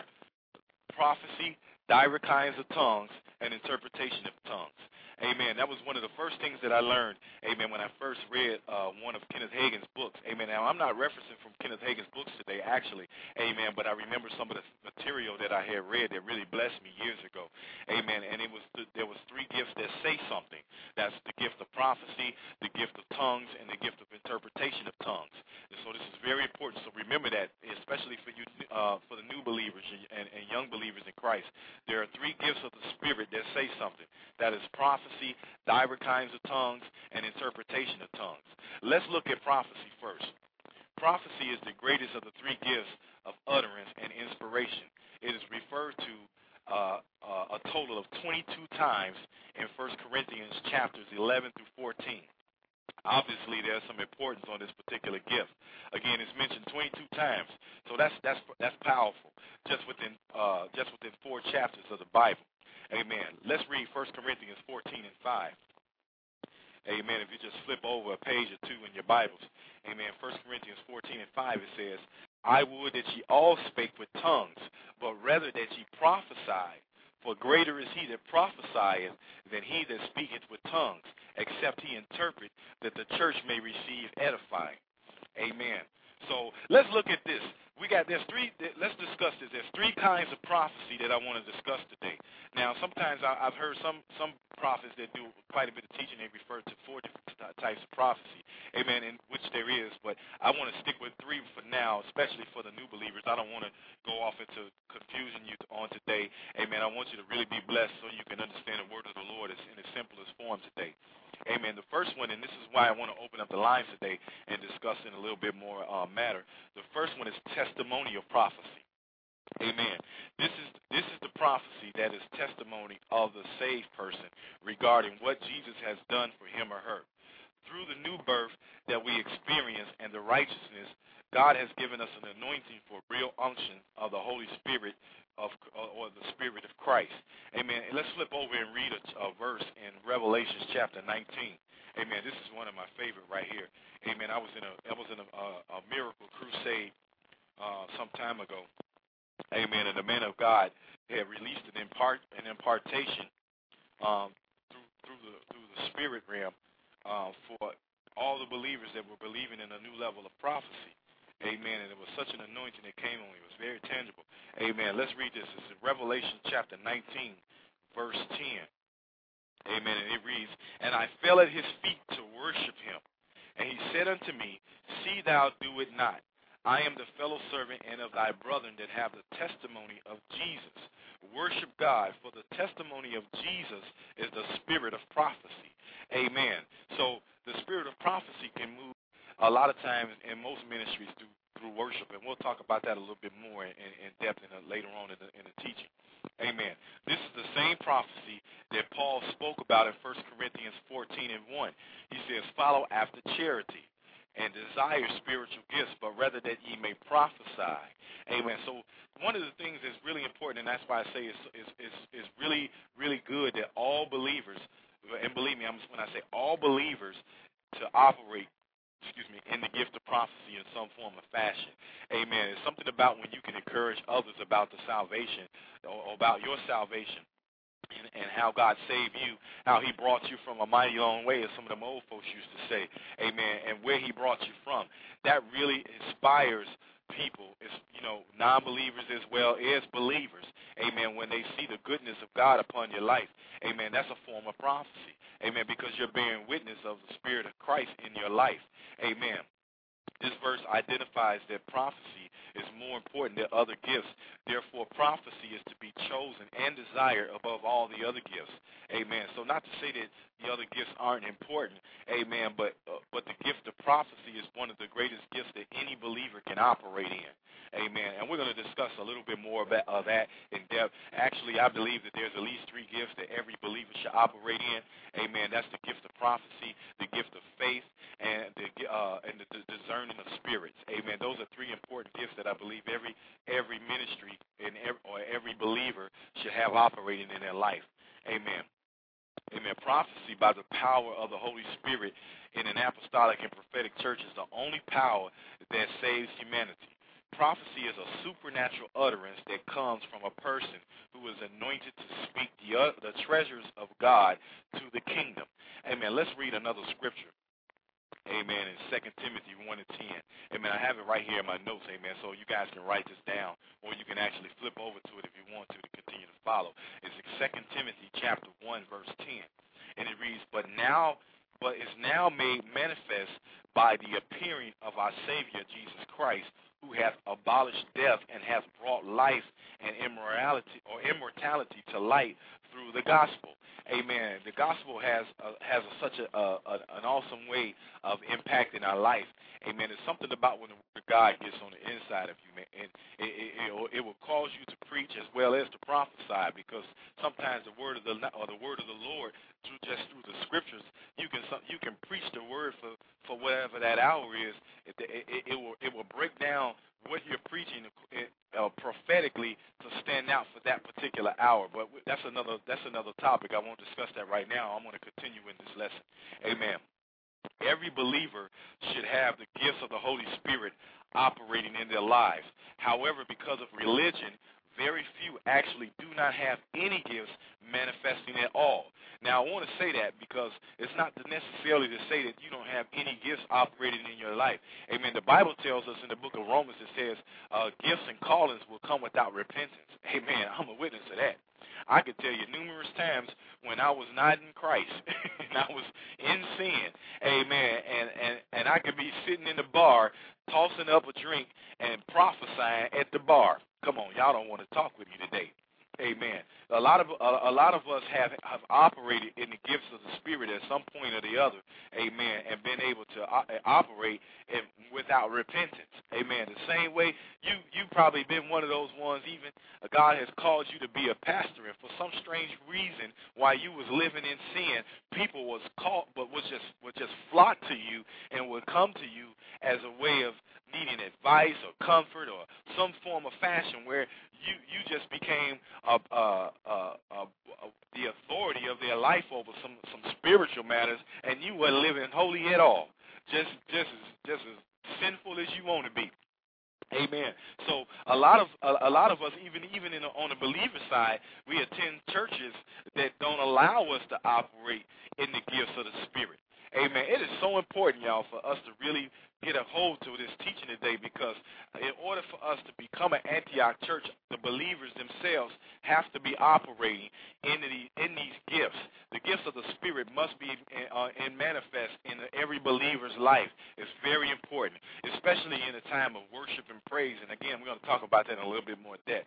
prophecy, divers kinds of tongues, and interpretation of tongues. Amen. That was one of the first things that I learned, amen, when I first read one of Kenneth Hagin's books. Amen. Now, I'm not referencing from Kenneth Hagin's books today, actually. Amen. But I remember some of the material that I had read that really blessed me years ago. Amen. And there was three gifts that say something. That's the gift of prophecy, the gift of tongues, and the gift of interpretation of tongues. And so this is very important. So remember that, especially for you, for the new believers and young believers in Christ. There are three gifts of the Spirit that say something. That is prophecy, divers kinds of tongues, and interpretation of tongues. Let's look at prophecy first. Prophecy is the greatest of the three gifts of utterance and inspiration. It is referred to a total of 22 times in 1 Corinthians chapters 11 through 14. Obviously, there's some importance on this particular gift. Again, it's mentioned 22 times, so that's powerful. Just within 4 chapters of the Bible. Amen. Let's read 1 Corinthians 14 and 5. Amen. If you just flip over a page or two in your Bibles. Amen. 1 Corinthians 14 and 5, it says, I would that ye all spake with tongues, but rather that ye prophesied. For greater is he that prophesieth than he that speaketh with tongues, except he interpret, that the church may receive edifying. Amen. So let's look at this. Let's discuss this. There's 3 kinds of prophecy that I want to discuss today. Now, sometimes I've heard some prophets that do quite a bit of teaching. They refer to 4 different types of prophecy. Amen, in which there is. But I want to stick with 3 for now, especially for the new believers. I don't want to go off into confusion you on today. Amen. I want you to really be blessed so you can understand the word of the Lord in its simplest form today. Amen. The first one, and this is why I want to open up the lines today and discuss in a little bit more matter. The first one is testimony of prophecy. Amen. This is the prophecy that is testimony of the saved person regarding what Jesus has done for him or her. Through the new birth that we experience and the righteousness, God has given us an anointing for real unction of the Holy Spirit or the Spirit of Christ. Amen. And let's flip over and read a verse in Revelation chapter 19. Amen. This is one of my favorite right here. Amen. I was in a miracle crusade some time ago. Amen. And the man of God had released an impartation through the spirit realm for all the believers that were believing in a new level of prophecy. Amen. And it was such an anointing that came on me. It was very tangible. Amen. Let's read this. It's in Revelation chapter 19, verse 10. Amen. And it reads, And I fell at his feet to worship him. And he said unto me, See thou do it not. I am the fellow servant and of thy brethren that have the testimony of Jesus. Worship God, for the testimony of Jesus is the spirit of prophecy. Amen. So the spirit of prophecy can move a lot of times in most ministries through worship, and we'll talk about that a little bit more in depth later on in the teaching. Amen. This is the same prophecy that Paul spoke about in 1 Corinthians 14 and 1. He says, Follow after charity and desire spiritual gifts, but rather that ye may prophesy. Amen. So one of the things that's really important, and that's why I say it's really, really good that all believers, and believe me, when I say all believers, to operate in the gift of prophecy in some form or fashion. Amen. It's something about when you can encourage others about the salvation or about your salvation and how God saved you, how he brought you from a mighty long way, as some of them old folks used to say. Amen. And where he brought you from. That really inspires people, non-believers as well as believers. Amen. When they see the goodness of God upon your life. Amen. That's a form of prophecy. Amen. Because you're bearing witness of the Spirit of Christ in your life. Amen. This verse identifies that prophecy is more important than other gifts. Therefore, prophecy is to be chosen and desired above all the other gifts. Amen. So not to say that the other gifts aren't important. Amen. But the gift of prophecy is one of the greatest gifts that any believer can operate in. Amen. And we're going to discuss a little bit more of that in depth. Actually, I believe that there's at least 3 gifts that every believer should operate in. Amen. That's the gift of prophecy, the gift of faith, and the discerning of spirits. Amen. Those are 3 important gifts that I believe every ministry and every believer should have operating in their life. Amen. Amen. Prophecy by the power of the Holy Spirit in an apostolic and prophetic church is the only power that saves humanity. Prophecy is a supernatural utterance that comes from a person who is anointed to speak the treasures of God to the kingdom. Amen. Let's read another scripture. Amen. In 2 Timothy 1 and 10. Amen. I have it right here in my notes. Amen. So you guys can write this down, or you can actually flip over to it if you want to continue to follow. It's 2 Timothy chapter 1, verse 10. And it reads, But is now made manifest by the appearing of our Savior Jesus Christ, who hath abolished death and hath brought life and immortality to light through the gospel. Amen. The gospel has such an awesome way of impacting our life. Amen. It's something about when the word of God gets on the inside of you, man, and it will cause you to preach as well as to prophesy, because sometimes the word of the Lord through the scriptures, you can preach the word for whatever that hour is. It will break down what you're preaching prophetically to stand out for that particular hour. But that's another topic. I won't discuss that right now. I'm going to continue in this lesson. Amen. Every believer should have the gifts of the Holy Spirit operating in their lives. However, because of religion, very few actually do not have any gifts manifesting at all. Now, I want to say that because it's not necessarily to say that you don't have any gifts operating in your life. Amen. The Bible tells us in the book of Romans, it says gifts and callings will come without repentance. Amen. I'm a witness to that. I could tell you numerous times when I was not in Christ and I was in sin, amen, and I could be sitting in the bar tossing up a drink and prophesying at the bar. Come on, y'all don't want to talk with me today. Amen. A lot of us have operated in the gifts of the Spirit at some point or the other, amen, and been able to operate without repentance, amen. The same way you probably been one of those ones. Even God has called you to be a pastor, and for some strange reason, while you was living in sin, people was called, but would just flock to you and would come to you as a way of needing advice or comfort or some form of fashion where you just became the authority of their life over some spiritual matters, and you weren't living holy at all, just as sinful as you want to be. Amen. So a lot of us, even on the believer side, we attend churches that don't allow us to operate in the gifts of the Spirit. Amen. It is so important, y'all, for us to really get a hold to this teaching today, because in order for us to become an Antioch church, the believers themselves have to be operating in these gifts. The gifts of the Spirit must be and manifest in every believer's life. It's very important, especially in a time of worship and praise. And again, we're going to talk about that in a little bit more depth.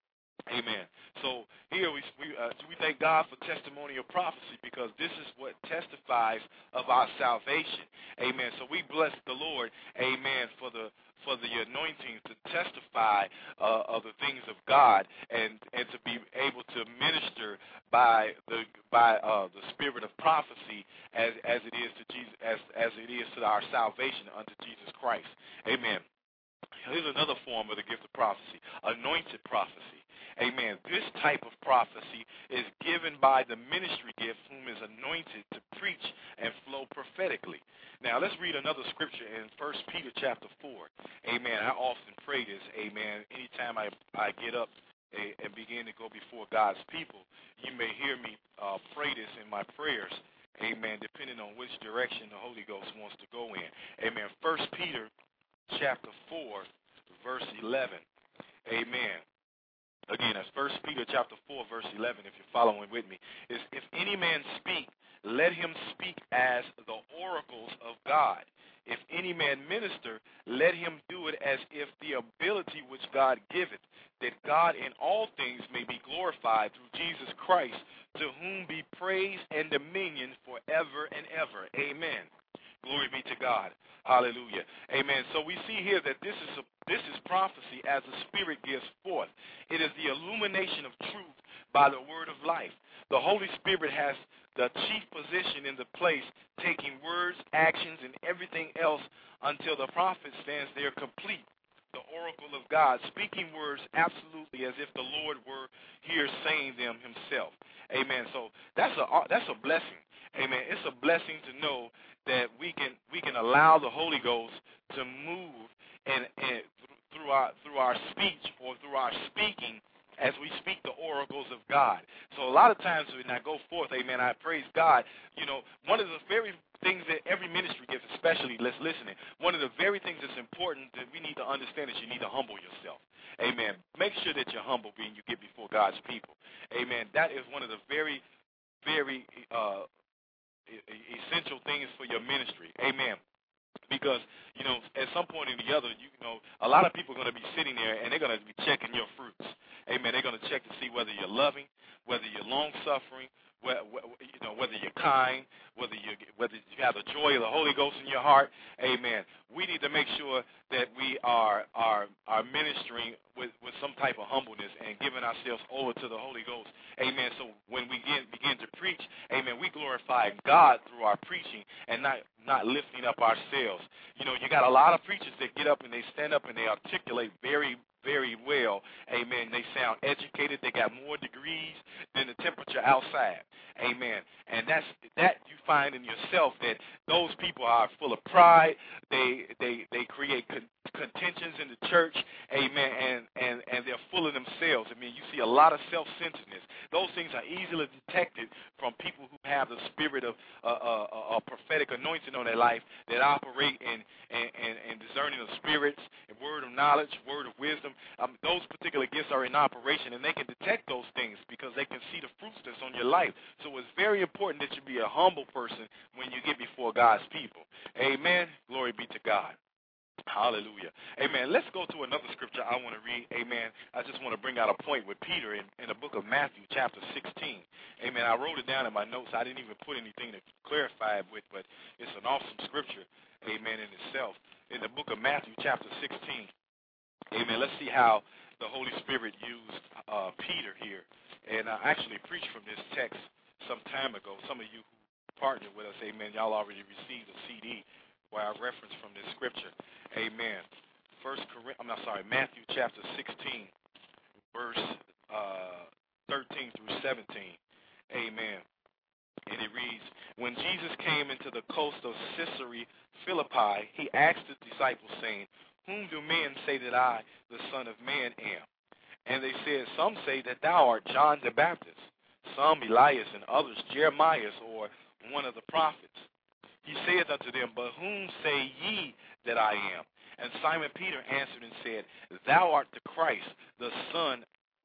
Amen. So here we thank God for testimonial prophecy, because this is what testifies of our salvation. Amen. So we bless the Lord, amen, for the anointing to testify of the things of God, and to be able to minister by the spirit of prophecy as it is to Jesus, as it is to our salvation unto Jesus Christ. Amen. Here's another form of the gift of prophecy: anointed prophecy. Amen. This type of prophecy is given by the ministry gift, whom is anointed to preach and flow prophetically. Now, let's read another scripture in 1 Peter chapter 4. Amen. I often pray this. Amen. Anytime I get up and begin to go before God's people, you may hear me pray this in my prayers. Amen. Depending on which direction the Holy Ghost wants to go in. Amen. 1 Peter chapter 4, verse 11. Amen. Again, that's 1 Peter chapter 4, verse 11, if you're following with me. Is, if any man speak, let him speak as the oracles of God. If any man minister, let him do it as if the ability which God giveth, that God in all things may be glorified through Jesus Christ, to whom be praise and dominion forever and ever. Amen. Glory be to God. Hallelujah. Amen. So we see here that this is prophecy as the Spirit gives forth. It is the illumination of truth by the word of life. The Holy Spirit has the chief position in the place, taking words, actions, and everything else until the prophet stands there complete, the oracle of God, speaking words absolutely as if the Lord were here saying them himself. Amen. So that's a blessing. Amen. It's a blessing to know that we can allow the Holy Ghost to move and through our speech or through our speaking as we speak the oracles of God. So a lot of times when I go forth, amen, I praise God. You know, one of the very things that every ministry gives, especially let's listen, one of the very things that's important that we need to understand is you need to humble yourself. Amen. Make sure that you're humble when you get before God's people. Amen. That is one of the very, very essential things for your ministry. Amen. Because, you know, at some point or the other, you know, a lot of people are going to be sitting there and they're going to be checking your fruits. Amen. They're going to check to see whether you're loving, whether you're long-suffering, whether you're kind, whether you have the joy of the Holy Ghost in your heart. Amen. We need to make sure that we are ministering with some type of humbleness and giving ourselves over to the Holy Ghost. Amen. So when we begin to preach, amen, we glorify God through our preaching and not lifting up ourselves. You know, you got a lot of preachers that get up and they stand up and they articulate very, very well. Amen. They sound educated. They got more degrees than the temperature outside. Amen. And that you find in yourself that those people are full of pride. They create contentions in the church. Amen. And they're full of themselves. I mean, you see a lot of self-centeredness. Those things are easily detected from people who have the spirit of a prophetic anointing on their life that operate in discerning of spirits, and word of knowledge, word of wisdom. Those particular gifts are in operation, and they can detect those things because they can see the fruits that's on your life. So it's very important that you be a humble person when you get before God's people. Amen. Glory be to God. Hallelujah. Amen. Let's go to another scripture I want to read. Amen. I just want to bring out a point with Peter in the book of Matthew, chapter 16. Amen. I wrote it down in my notes. I didn't even put anything to clarify it with, but it's an awesome scripture. Amen. In itself. In the book of Matthew, chapter 16. Amen. Let's see how the Holy Spirit used Peter here. And I actually preached from this text some time ago. Some of you who partnered with us, amen, y'all already received a CD where I referenced from this scripture. Amen. Matthew chapter 16, verse 13 through 17. Amen. And it reads, when Jesus came into the coast of Caesarea Philippi, he asked the disciples, saying, whom do men say that I, the Son of Man, am? And they said, some say that thou art John the Baptist, some Elias, and others Jeremiah, or one of the prophets. He saith unto them, but whom say ye that I am? And Simon Peter answered and said, thou art the Christ, the Son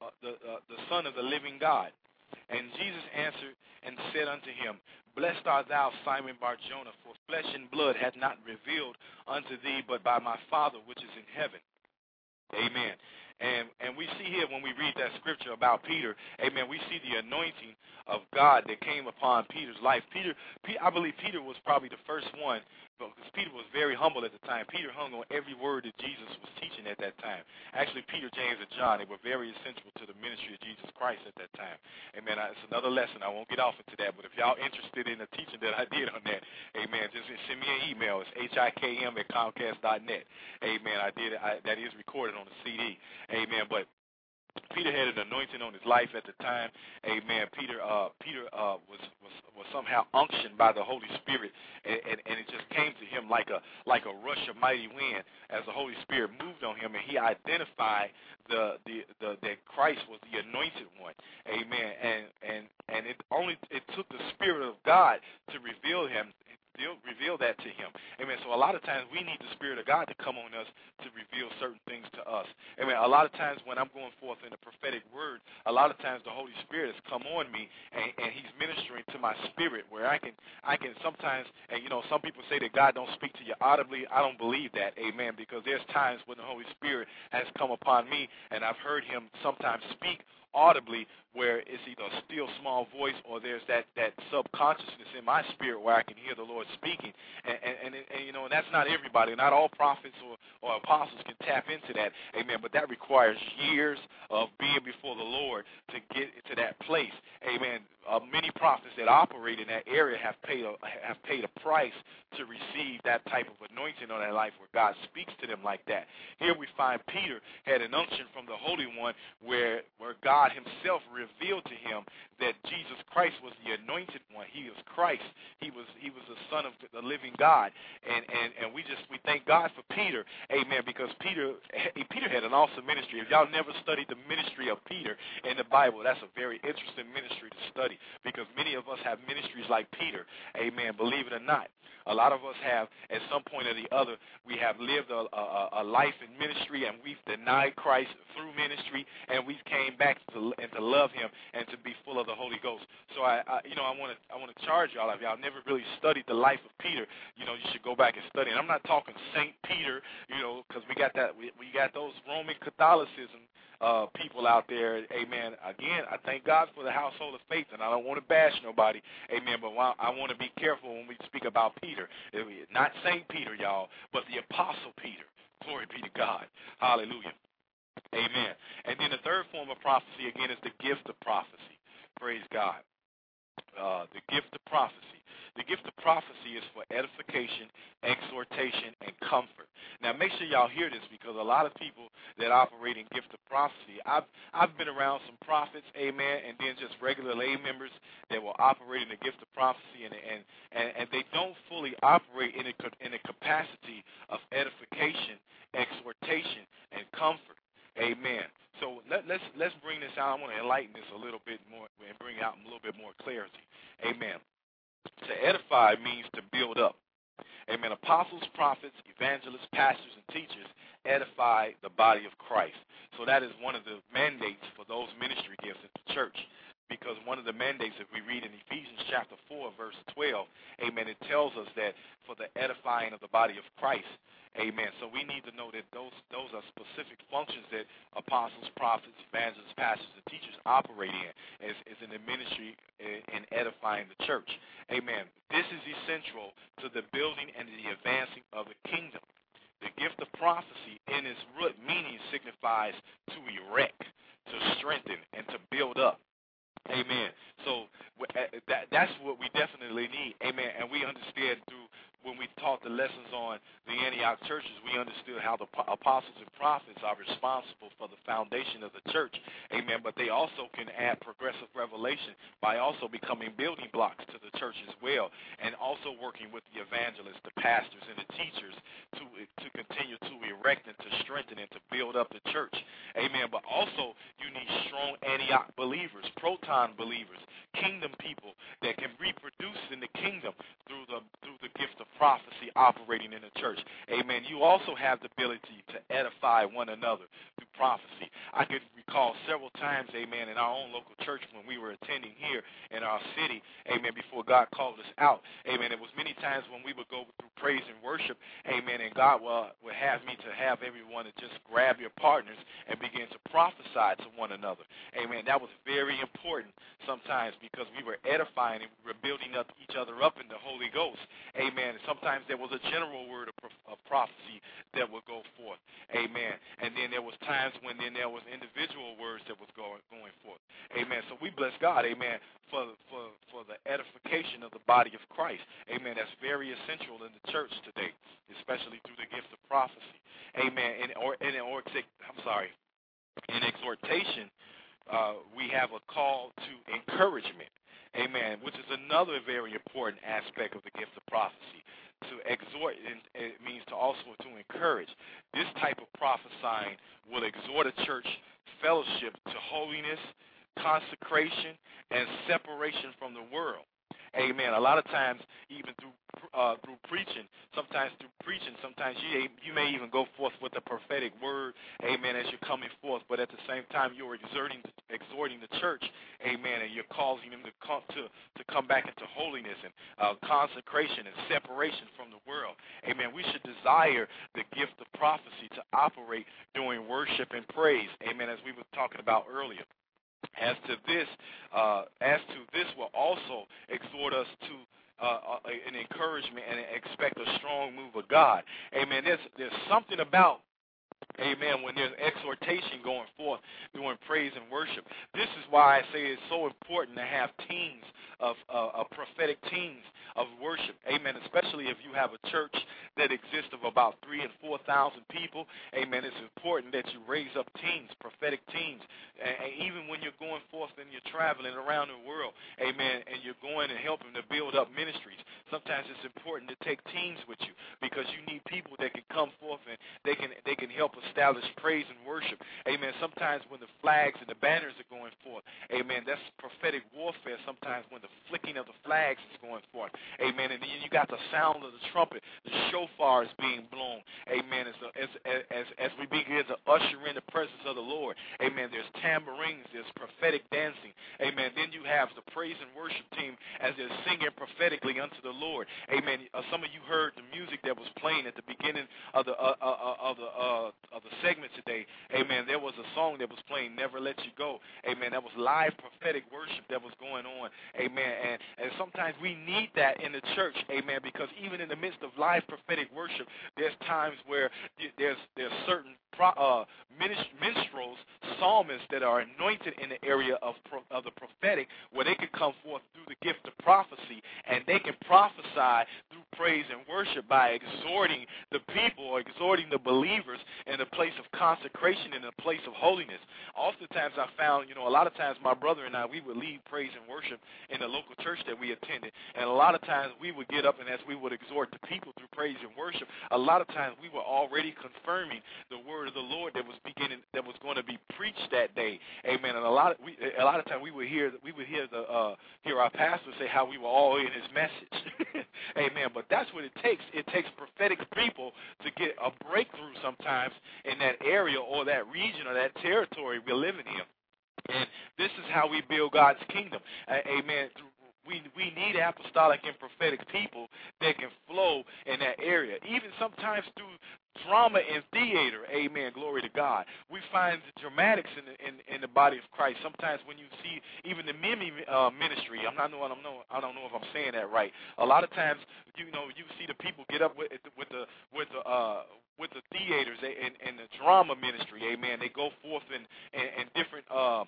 of the living God. And Jesus answered and said unto him, blessed art thou, Simon Bar-Jonah, for flesh and blood hath not revealed unto thee, but by my Father which is in heaven. Amen. And we see here when we read that scripture about Peter, amen, we see the anointing of God that came upon Peter's life. I believe Peter was probably the first one, because Peter was very humble at the time. Peter hung on every word that Jesus was teaching at that time. Actually, Peter, James, and John, they were very essential to the ministry of Jesus Christ at that time. Amen. It's another lesson. I won't get off into that, but if y'all interested in the teaching that I did on that, amen, just send me an email. It's hikm@comcast.net. Amen. That is recorded on the CD. Amen. But Peter had an anointing on his life at the time. Amen. Peter was somehow unctioned by the Holy Spirit, and it just came to him like a rush of mighty wind as the Holy Spirit moved on him, and he identified that Christ was the anointed one. Amen. And it took the Spirit of God to reveal that to him. Amen. So a lot of times we need the Spirit of God to come on us to reveal certain things to us. Amen. A lot of times when I'm going forth in the prophetic word, a lot of times the Holy Spirit has come on me and he's ministering to my spirit where I can sometimes, and some people say that God don't speak to you audibly. I don't believe that. Amen. Because there's times when the Holy Spirit has come upon me and I've heard him sometimes speak audibly, where it's either a still small voice or there's that subconsciousness in my spirit where I can hear the Lord speaking. And that's not everybody. Not all prophets or apostles can tap into that. Amen. But that requires years of being before the Lord to get to that place. Amen. Many prophets that operate in that area have paid a price to receive that type of anointing on their life where God speaks to them like that. Here we find Peter had an unction from the Holy One where God himself revealed to him that Jesus Christ was the anointed one. He was Christ. He was the Son of the living God. And we thank God for Peter. Amen. Because Peter had an awesome ministry. If y'all never studied the ministry of Peter in the Bible, that's a very interesting ministry to study, because many of us have ministries like Peter. Amen. Believe it or not. A lot of us have, at some point or the other, we have lived a life in ministry, and we've denied Christ through ministry, and we've came back to love him and to be full of the Holy Ghost. So I want to charge y'all, if y'all never really studied the life of Peter, you should go back and study. And I'm not talking Saint Peter, because we got those Roman Catholicism people out there, amen. Again, I thank God for the household of faith, and I don't want to bash nobody, amen, but I want to be careful when we speak about Peter. Not St. Peter, y'all, but the Apostle Peter. Glory be to God. Hallelujah. Amen. And then the third form of prophecy, again, is the gift of prophecy. Praise God. The gift of prophecy. The gift of prophecy is for edification, exhortation, and comfort. Now, make sure y'all hear this, because a lot of people that operate in gift of prophecy, I've been around some prophets, amen, and then just regular lay members that will operate in the gift of prophecy, and they don't fully operate in a capacity of edification, exhortation, and comfort. Amen. So let's bring this out. I want to enlighten this a little bit more and bring out a little bit more clarity. Amen. To edify means to build up. Amen. Apostles, prophets, evangelists, pastors, and teachers edify the body of Christ. So that is one of the mandates for those ministry gifts in the church. Because one of the mandates, if we read in Ephesians chapter 4, verse 12, amen, it tells us that for the edifying of the body of Christ, amen. So we need to know that those are specific functions that apostles, prophets, evangelists, pastors, and teachers operate in is in the ministry in edifying the church. Amen. This is essential to the building and the advancing of the kingdom. The gift of prophecy in its root meaning signifies to erect, to strengthen, and to build up. Amen. So that's what we definitely need. Amen. And we understand through when we taught the lessons on the Antioch churches, we understood how the apostles and prophets are responsible for the foundation of the church. Amen. But they also can add progressive revelation by also becoming building blocks to the church as well, and also working with the evangelists, the pastors, and the teachers to continue to erect and to strengthen and to build up the church. Amen. But also you need strong Antioch believers, proton believers, kingdom people that can reproduce in the kingdom through the gift of prophecy operating in the church. Amen. You also have the ability to edify one another through prophecy. I can recall several times, amen, in our own local church when we were attending here in our city, amen, before God called us out. Amen. It was many times when we would go through praise and worship, amen, and God would have me to have everyone to just grab your partners and begin to prophesy to one another. Amen. That was very important sometimes because we were edifying and we were building up each other up in the Holy Ghost. Amen. And sometimes there was a general word of prophecy that would go forth. Amen. And then there was times when then there was individual words that was going forth. Amen. So we bless God, amen, for the edification of the body of Christ. Amen. That's very essential in the church today, especially through the gift of prophecy. Amen. In exhortation, we have a call to encouragement. Amen, which is another very important aspect of the gift of prophecy. To exhort, it means to also to encourage. This type of prophesying will exhort a church fellowship to holiness, consecration, and separation from the world. Amen. A lot of times, even through preaching, sometimes you may even go forth with a prophetic word, amen, as you're coming forth. But at the same time, you're exhorting the church, amen, and you're causing them to come back into holiness and consecration and separation from the world. Amen. We should desire the gift of prophecy to operate during worship and praise. Amen. As we were talking about earlier. As to this will also exhort us to an encouragement and expect a strong move of God. Amen. There's something about, amen, when there's exhortation going forth during praise and worship. This is why I say it's so important to have teams of prophetic teams of worship. Amen. Especially if you have a church that exists of about 3,000 and 4,000 people. Amen. It's important that you raise up teams, prophetic teams. And even when you're going forth and you're traveling around the world, amen, and you're going and helping to build up ministries, sometimes it's important to take teams with you because you need people that can come forth and they can help establish praise and worship. Amen. Sometimes when the flags and the banners are going forth, amen, that's prophetic warfare sometimes when the flicking of the flags is going forth. Amen. And then you got the sound of the trumpet to show shofar is being blown. Amen. As we begin to usher in the presence of the Lord. Amen. There's tambourines. There's prophetic dancing. Amen. Then you have the praise and worship team as they're singing prophetically unto the Lord. Amen. Some of you heard the music that was playing at the beginning of the segment today. Amen. There was a song that was playing, Never Let You Go. Amen. That was live prophetic worship that was going on. Amen. And sometimes we need that in the church. Amen. Because even in the midst of live prophetic worship, there's times where there's certain minstrels, psalmists that are anointed in the area of the prophetic, where they can come forth through the gift of prophecy, and they can prophesy through praise and worship by exhorting the people or exhorting the believers in a place of consecration, in a place of holiness. Oftentimes I found, a lot of times my brother and I, we would lead praise and worship in the local church that we attended, and a lot of times we would get up, and as we would exhort the people through praise and worship, a lot of times we were already confirming the word of the Lord that was going to be preached that day. Amen. And a lot of times we would hear our pastor say how we were all in his message. Amen. But that's what it takes. It takes prophetic people to get a breakthrough sometimes in that area or that region or that territory we're living in. And this is how we build God's kingdom. Amen. We need apostolic and prophetic people that can flow in that area. Even sometimes through drama and theater, amen, glory to God. We find the dramatics in the body of Christ. Sometimes when you see even the Mimi ministry, I don't know if I'm saying that right. A lot of times, you see the people get up with the theaters and the drama ministry, amen. They go forth in different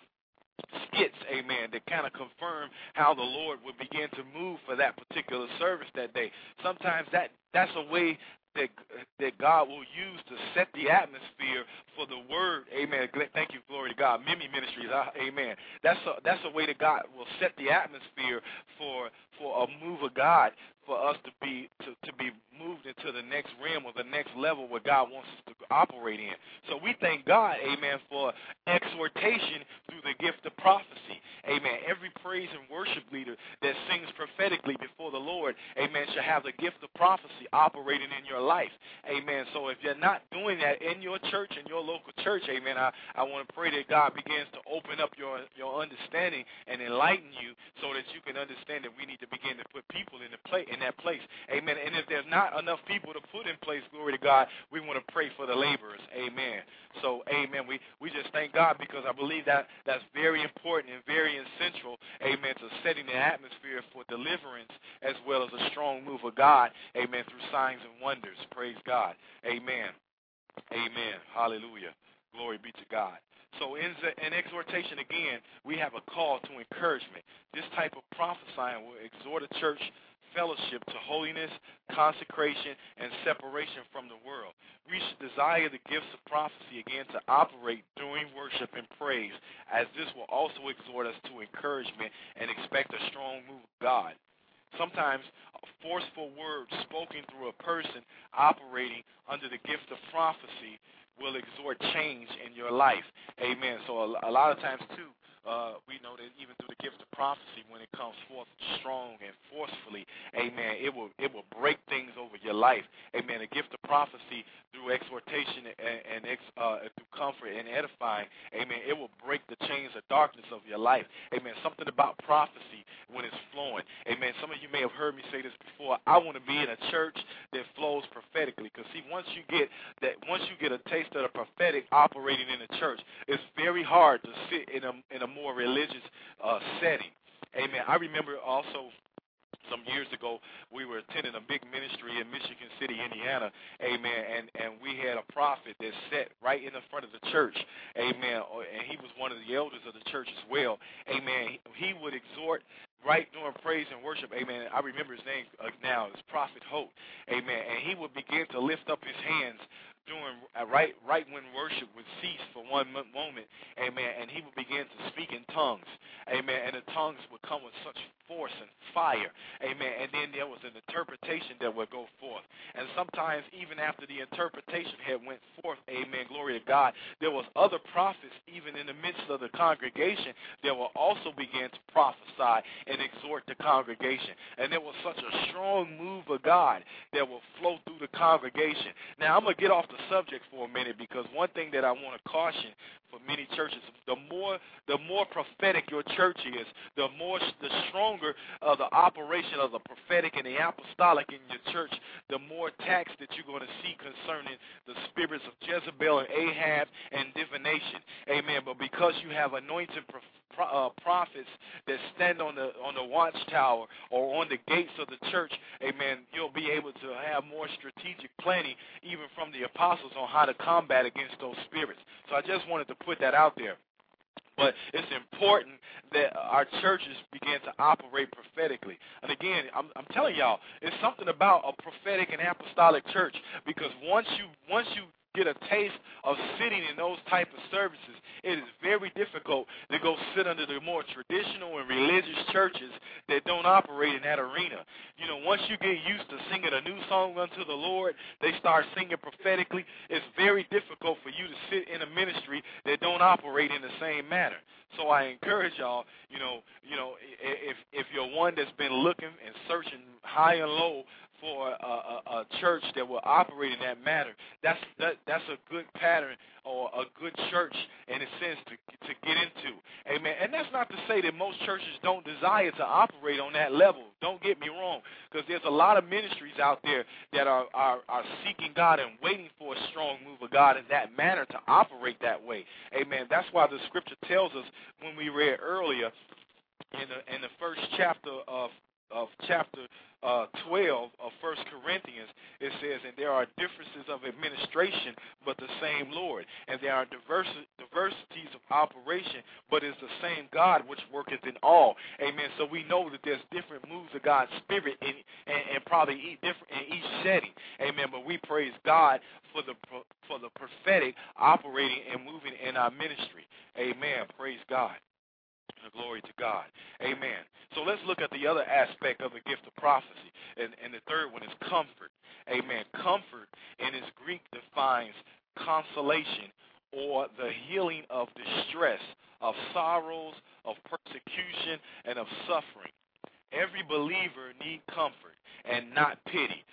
skits, amen, that kind of confirm how the Lord would begin to move for that particular service that day. Sometimes that's a way that God will use to set the atmosphere for the word, amen. Thank you, glory to God. Mimi Ministries, amen. That's a way that God will set the atmosphere for a move of God, for us to be moved into the next realm or the next level where God wants us to operate in. So we thank God, amen, for exhortation through the gift of prophecy. Amen. Every praise and worship leader that sings prophetically before the Lord, amen, shall have the gift of prophecy operating in your life. Amen. So if you're not doing that in your church, in your local church, amen, I want to pray that God begins to open up your understanding and enlighten you so that you can understand that we need to begin to put people in that place. Amen. And if there's not enough people to put in place, glory to God, we want to pray for the laborers. Amen. So, amen, we just thank God because I believe that's very important and very essential, amen, to setting the atmosphere for deliverance as well as a strong move of God, amen, through signs and wonders. Praise God. Amen. Amen. Hallelujah. Glory be to God. So in exhortation, again, we have a call to encouragement. This type of prophesying will exhort a church fellowship to holiness, consecration, and separation from the world. We should desire the gifts of prophecy again to operate during worship and praise, as this will also exhort us to encouragement and expect a strong move of God. Sometimes a forceful word spoken through a person operating under the gift of prophecy will exhort change in your life. Amen. So a lot of times, too, we know that even through the gift of prophecy, when it comes forth strong and forcefully, amen, it will break things over your life. Amen. The gift of prophecy through exhortation and through comfort and edifying, amen, it will break the chains of darkness of your life. Amen. Something about prophecy when it's flowing. Amen. Some of you may have heard me say this before. I want to be in a church that flows prophetically, because see, once you get a taste of the prophetic operating in a church, it's very hard to sit in a more religious setting. Amen. I remember also some years ago, we were attending a big ministry in Michigan City, Indiana, amen, and we had a prophet that sat right in the front of the church, amen, and he was one of the elders of the church as well, amen. He would exhort right during praise and worship, amen. I remember his name now, it's Prophet Hope, amen, and he would begin to lift up his hands during right when worship would cease for one moment, amen, and he would begin to speak in tongues, amen, and the tongues would come with such force and fire, amen, and then there was an interpretation that would go forth, and sometimes even after the interpretation had went forth, amen, glory to God, there was other prophets even in the midst of the congregation that will also begin to prophesy and exhort the congregation, and there was such a strong move of God that will flow through the congregation. Now, I'm going to get off the subject for a minute, because one thing that I want to caution for many churches, the more prophetic your church is, the stronger the operation of the prophetic and the apostolic in your church, the more attacks that you're going to see concerning the spirits of Jezebel and Ahab and divination. Amen. But because you have anointed prophets that stand on the watchtower or on the gates of the church, amen, you'll be able to have more strategic planning even from the apostles on how to combat against those spirits. So I just wanted to put that out there. But it's important that our churches begin to operate prophetically. And again, I'm telling y'all, it's something about a prophetic and apostolic church, because once you get a taste of sitting in those type of services, it is very difficult to go sit under the more traditional and religious churches that don't operate in that arena. You know, once you get used to singing a new song unto the Lord, they start singing prophetically. It's very difficult for you to sit in a ministry that don't operate in the same manner. So I encourage y'all, you know, if you're one that's been looking and searching high and low for a church that will operate in that manner, that's a good pattern or a good church in a sense to get into. Amen. And that's not to say that most churches don't desire to operate on that level. Don't get me wrong, because there's a lot of ministries out there that are seeking God and waiting for a strong move of God in that manner to operate that way. Amen. That's why the scripture tells us, when we read earlier in the first chapter of chapter 12 of 1 Corinthians, it says, and there are differences of administration, but the same Lord. And there are diversities of operation, but it's the same God which worketh in all. Amen. So we know that there's different moves of God's Spirit and probably different in each setting. Amen. But we praise God for the prophetic operating and moving in our ministry. Amen. Praise God. Glory to God. Amen. So let's look at the other aspect of the gift of prophecy. And the third one is comfort. Amen. Comfort in its Greek defines consolation, or the healing of distress, of sorrows, of persecution, and of suffering. Every believer needs comfort and not pity.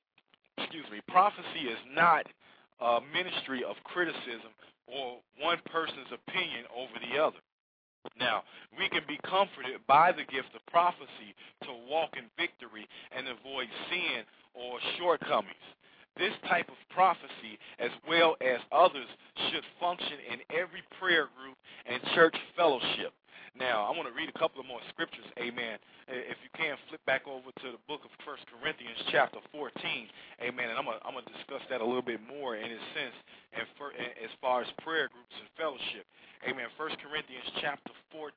Prophecy is not a ministry of criticism or one person's opinion over the other. Now, we can be comforted by the gift of prophecy to walk in victory and avoid sin or shortcomings. This type of prophecy, as well as others, should function in every prayer group and church fellowship. Now, I want to read a couple of more scriptures, amen. If you can, flip back over to the book of 1 Corinthians chapter 14, amen, and I'm going to discuss that a little bit more in a sense as far as prayer groups and fellowship. Amen. 1 Corinthians chapter 14,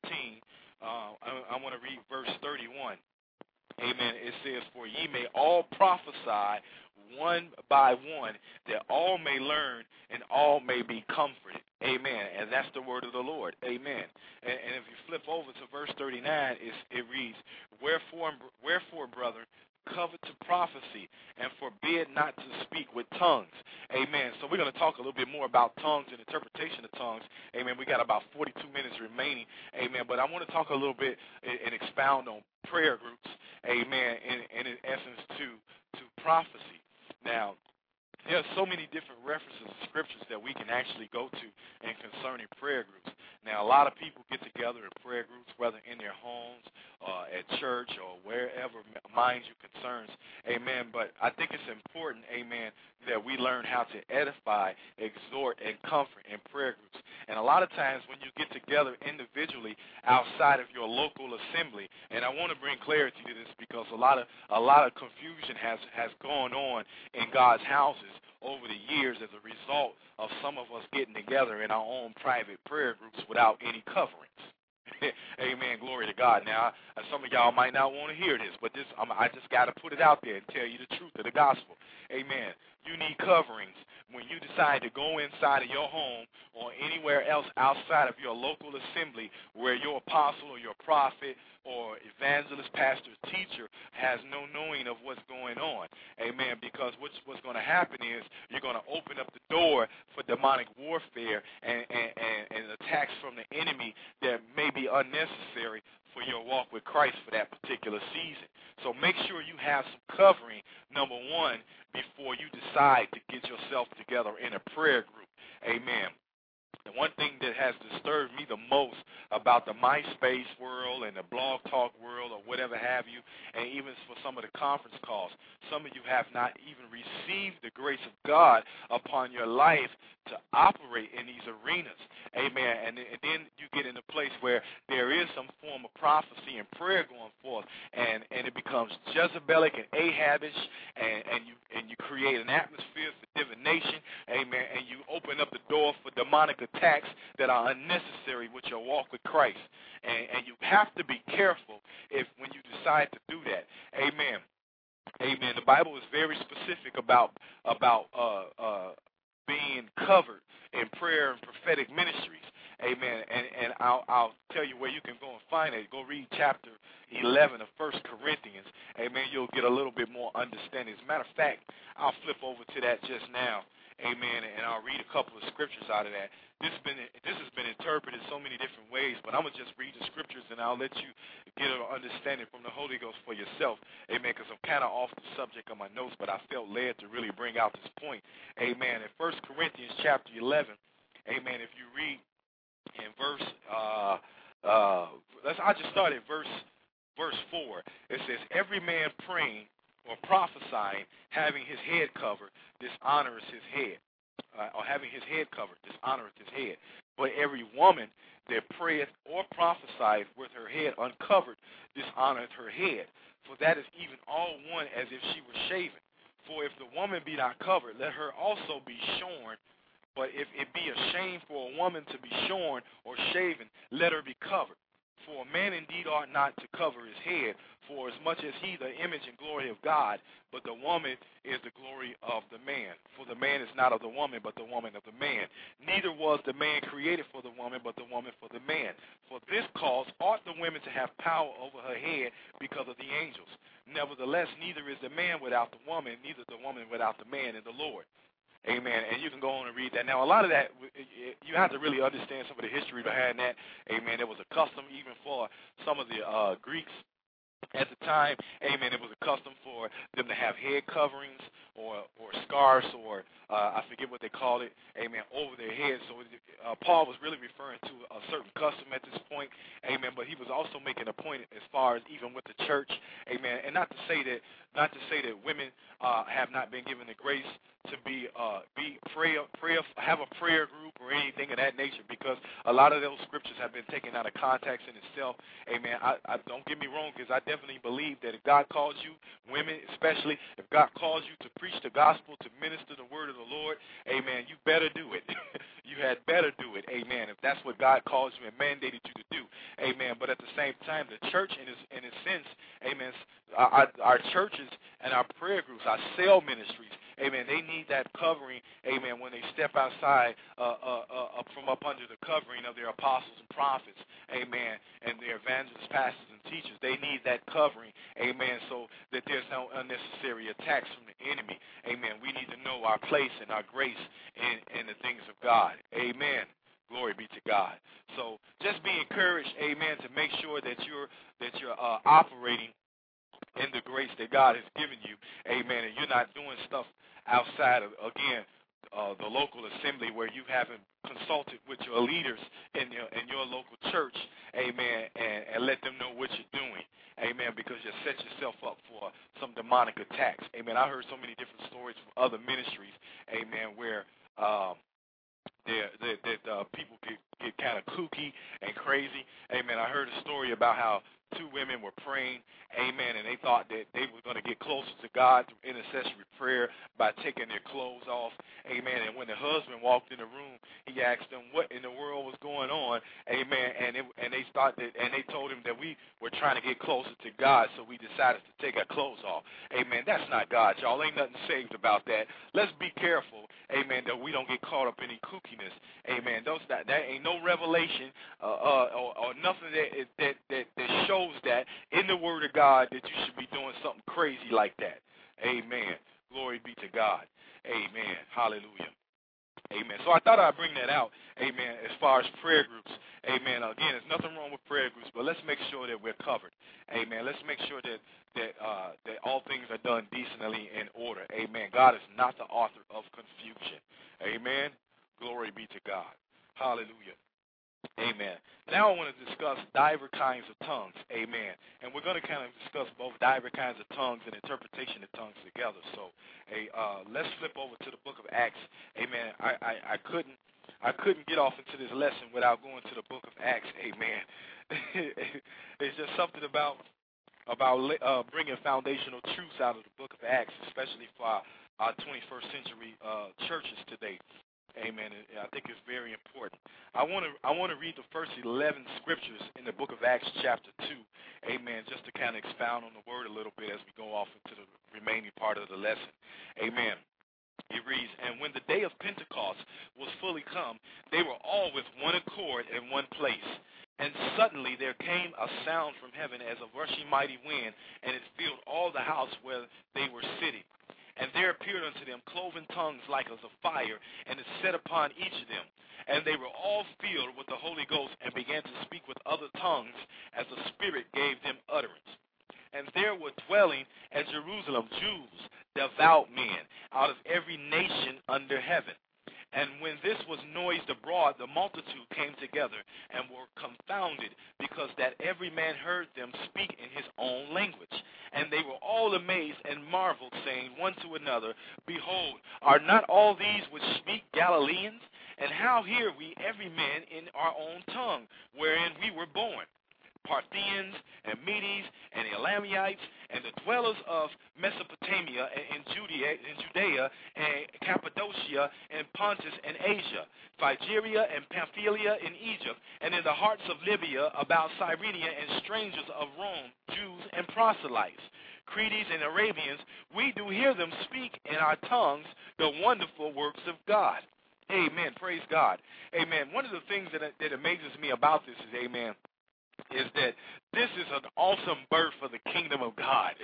I want to read verse 31. Amen. It says, for ye may all prophesy one by one, that all may learn and all may be comforted. Amen. And that's the word of the Lord. Amen. And if you flip over to verse 39, it reads, Wherefore, brethren, covet to prophecy, and forbid not to speak with tongues. Amen. So we're going to talk a little bit more about tongues and interpretation of tongues. Amen. We got about 42 minutes remaining. Amen. But I want to talk a little bit and expound on prayer groups. Amen. And in essence to prophecy. Now, there are so many different references to scriptures that we can actually go to in concerning prayer groups. Now, a lot of people get together in prayer groups, whether in their homes, at church, or wherever minds you concerns. Amen. But I think it's important, amen, that we learn how to edify, exhort, and comfort in prayer groups. And a lot of times when you get together individually outside of your local assembly, and I want to bring clarity to this because a lot of confusion has gone on in God's houses over the years as a result of some of us getting together in our own private prayer groups without any coverings. Amen. Glory to God. Now, some of y'all might not want to hear this, but I just got to put it out there and tell you the truth of the gospel. Amen. You need coverings when you decide to go inside of your home or anywhere else outside of your local assembly where your apostle or your prophet or evangelist, pastor, teacher has no knowing of what's going on. Amen. Because what's going to happen is you're going to open up the door for demonic warfare and attacks from the enemy that may be unnecessary for your walk with Christ for that particular season. So make sure you have some covering, number one, before you decide to get yourself together in a prayer group. Amen. The one thing that has disturbed me the most about the MySpace world and the Blog Talk world or whatever have you, and even for some of the conference calls, some of you have not even received the grace of God upon your life to operate in these arenas. Amen. And then you get in a place where there is some form of prophecy and prayer going forth, and it becomes Jezebelic and Ahabish, and you create an atmosphere for divination. Amen. And you open up the door for demonic attacks that are unnecessary with your walk with Christ. And you have to be careful when you decide to do that. Amen. Amen. The Bible is very specific about being covered in prayer and prophetic ministries. Amen. And I'll tell you where you can go and find it. Go read chapter 11 of 1 Corinthians. Amen. You'll get a little bit more understanding. As a matter of fact, I'll flip over to that just now. Amen. And I'll read a couple of scriptures out of that. This has been interpreted so many different ways, but I'm going to just read the scriptures and I'll let you get an understanding from the Holy Ghost for yourself. Amen. Because I'm kind of off the subject of my notes, but I felt led to really bring out this point. Amen. In 1 Corinthians chapter 11, amen, if you read in verse, I'll just start at verse 4. It says, every man praying or prophesying, having his head covered, dishonors his head. Or having his head covered, dishonoreth his head. But every woman that prayeth or prophesieth with her head uncovered, dishonoreth her head. For that is even all one as if she were shaven. For if the woman be not covered, let her also be shorn. But if it be a shame for a woman to be shorn or shaven, let her be covered. For a man indeed ought not to cover his head, for as much as he the image and glory of God, but the woman is the glory of the man. For the man is not of the woman, but the woman of the man. Neither was the man created for the woman, but the woman for the man. For this cause ought the women to have power over her head because of the angels. Nevertheless, neither is the man without the woman, neither the woman without the man in the Lord. Amen. And you can go on and read that. Now, a lot of that, you have to really understand some of the history behind that. Amen. There was a custom even for some of the Greeks at the time. Amen. It was a custom for them to have head coverings or scarves or I forget what they called it. Amen. Over their heads. So Paul was really referring to a certain custom at this point. Amen. But he was also making a point as far as even with the church. Amen. And not to say that women have not been given the grace to have a prayer group or anything of that nature, because a lot of those scriptures have been taken out of context in itself. Amen. I don't get me wrong, because I definitely believe that if God calls you, women especially, if God calls you to preach the gospel, to minister the word of the Lord, amen, you better do it. You had better do it. Amen. If that's what God calls you and mandated you to do. Amen. But at the same time, the church in a sense, amen, our churches and our prayer groups, our cell ministries, amen, they need that covering, amen, when they step outside from up under the covering of their apostles and prophets, amen, and their evangelists, pastors, and teachers. They need that covering, amen, so that there's no unnecessary attacks from the enemy. Amen. We need to know our place and our grace in the things of God. Amen. Glory be to God. So just be encouraged, amen, to make sure that you're operating in the grace that God has given you, amen, and you're not doing stuff outside of, again, the local assembly where you haven't consulted with your leaders in your local church, amen, and let them know what you're doing, amen, because you set yourself up for some demonic attacks, amen. I heard so many different stories from other ministries, amen, where that people get kind of kooky and crazy. Amen. I heard a story about how two women were praying, amen, and they thought that they were going to get closer to God through intercessory prayer by taking their clothes off, amen. And when the husband walked in the room, he asked them what in the world was going on, amen. And they told him that we were trying to get closer to God, so we decided to take our clothes off, amen. That's not God, y'all. Ain't nothing saved about that. Let's be careful, amen, that we don't get caught up in any kookiness, amen. That ain't no revelation or nothing that shows that in the Word of God that you should be doing something crazy like that. Amen. Glory be to God. Amen. Hallelujah. Amen. So I thought I'd bring that out, amen, as far as prayer groups. Amen. Again, there's nothing wrong with prayer groups, but let's make sure that we're covered. Amen. Let's make sure that all things are done decently in order. Amen. God is not the author of confusion. Amen. Glory be to God. Hallelujah. Amen. Now I want to discuss diverse kinds of tongues. Amen. And we're going to kind of discuss both diverse kinds of tongues and interpretation of tongues together. So, let's flip over to the book of Acts. Amen. I couldn't get off into this lesson without going to the book of Acts. Amen. It's just something about bringing foundational truths out of the book of Acts, especially for our 21st century churches today. Amen. I think it's very important. I want to read the first 11 scriptures in the book of Acts chapter 2. Amen. Just to kind of expound on the word a little bit as we go off into the remaining part of the lesson. Amen. It reads, "And when the day of Pentecost was fully come, they were all with one accord in one place. And suddenly there came a sound from heaven as of rushing mighty wind, and it filled all the house where they were sitting. And there appeared unto them cloven tongues like as of fire, and it set upon each of them. And they were all filled with the Holy Ghost, and began to speak with other tongues, as the Spirit gave them utterance. And there were dwelling at Jerusalem Jews, devout men, out of every nation under heaven. And when this was noised abroad, the multitude came together, and were confounded, because that every man heard them speak in his own language. And they were all amazed and marveled, saying one to another, Behold, are not all these which speak Galileans? And how hear we every man in our own tongue, wherein we were born? Parthians, and Medes, and Elamites, and the dwellers of Mesopotamia, and Judea, and Cappadocia, and Pontus, and Asia, Phrygia, and Pamphylia, in Egypt, and in the hearts of Libya, about Cyrene, and strangers of Rome, Jews, and proselytes, Cretes, and Arabians, we do hear them speak in our tongues the wonderful works of God." Amen. Praise God. Amen. One of the things that amazes me about this is, amen, is that this is an awesome birth for the kingdom of God.